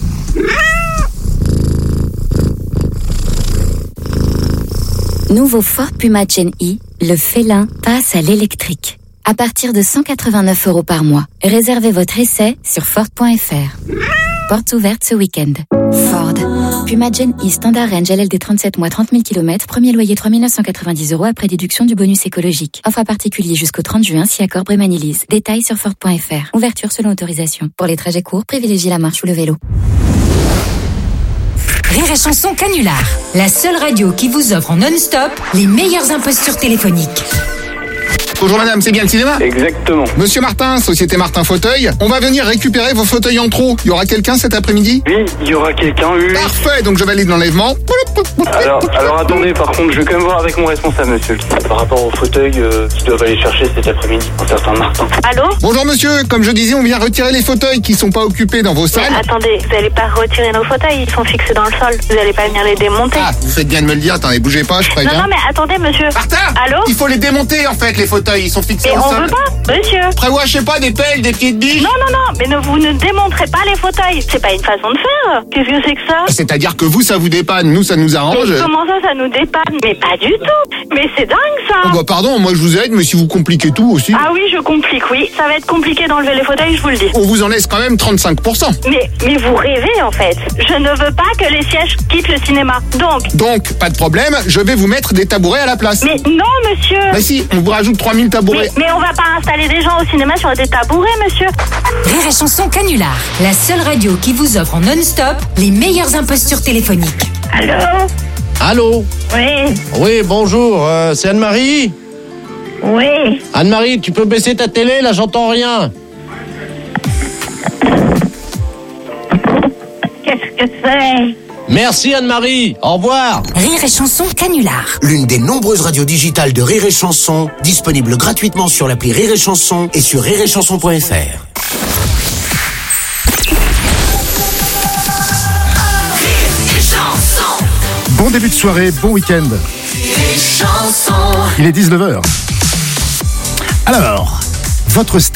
Nouveau Ford Puma Gen E, le félin passe à l'électrique. À partir de 189 € par mois. Réservez votre essai sur Ford.fr. Portes ouvertes ce week-end. Ford. Puma Gen E Standard Range LLD 37 mois 30 000 km. Premier loyer 3 990 € après déduction du bonus écologique. Offre à particulier jusqu'au 30 juin si accord Brémanilise. Détails sur Ford.fr. Ouverture selon autorisation. Pour les trajets courts, privilégiez la marche ou le vélo. Rire et Chanson Canular, la seule radio qui vous offre en non-stop les meilleures impostures téléphoniques. Bonjour madame, c'est bien le cinéma ? Exactement. Monsieur Martin, Société Martin Fauteuil, on va venir récupérer vos fauteuils en trop. Il y aura quelqu'un cet après-midi ? Oui, il y aura quelqu'un, oui. Parfait, donc je valide l'enlèvement. Alors attendez, par contre, je vais quand même voir avec mon responsable, monsieur. Par rapport aux fauteuils qu'ils doivent aller chercher cet après-midi, en certain Martin. Allô ? Bonjour monsieur, comme je disais, on vient retirer les fauteuils qui sont pas occupés dans vos salles. Mais attendez, vous allez pas retirer nos fauteuils, ils sont fixés dans le sol. Vous allez pas venir les démonter. Ah, vous faites bien de me le dire, attendez, bougez pas, je préviens. Non, mais attendez, monsieur. Martin ! Allô ? Il faut les démonter en fait, les fauteuils, ils sont fixés mais en on sol. veut pas, monsieur. Prévois, je sais pas, des pelles, des petites biches. Non, mais vous ne démontrez pas les fauteuils. C'est pas une façon de faire. Qu'est-ce que c'est que ça ? C'est-à-dire que vous, ça vous dépanne, nous, ça nous arrange. Mais comment ça nous dépanne ? Mais pas du tout. Mais c'est dingue, ça. Oh bah pardon, moi je vous aide, mais si vous compliquez tout aussi. Ah oui, je complique, oui. Ça va être compliqué d'enlever les fauteuils, je vous le dis. On vous en laisse quand même 35%. Mais vous rêvez, en fait. Je ne veux pas que les sièges quittent le cinéma. Donc, pas de problème, je vais vous mettre des tabourets à la place. Mais non, monsieur. Bah si, on vous rajoute 3000 tabourets. Mais on va pas installer des gens au cinéma sur des tabourets, monsieur. Rire et Chanson Canular, la seule radio qui vous offre en non-stop les meilleures impostures téléphoniques. Allô ? Allô ? Oui. Oui, bonjour, c'est Anne-Marie ? Oui. Anne-Marie, tu peux baisser ta télé, là j'entends rien. Qu'est-ce que c'est ? Merci Anne-Marie, au revoir. Rire et Chanson Canular. L'une des nombreuses radios digitales de Rire et Chanson, disponible gratuitement sur l'appli Rire et Chanson et sur rireetchanson.fr. Bon début de soirée, bon week-end. Il est 19h. Alors, votre star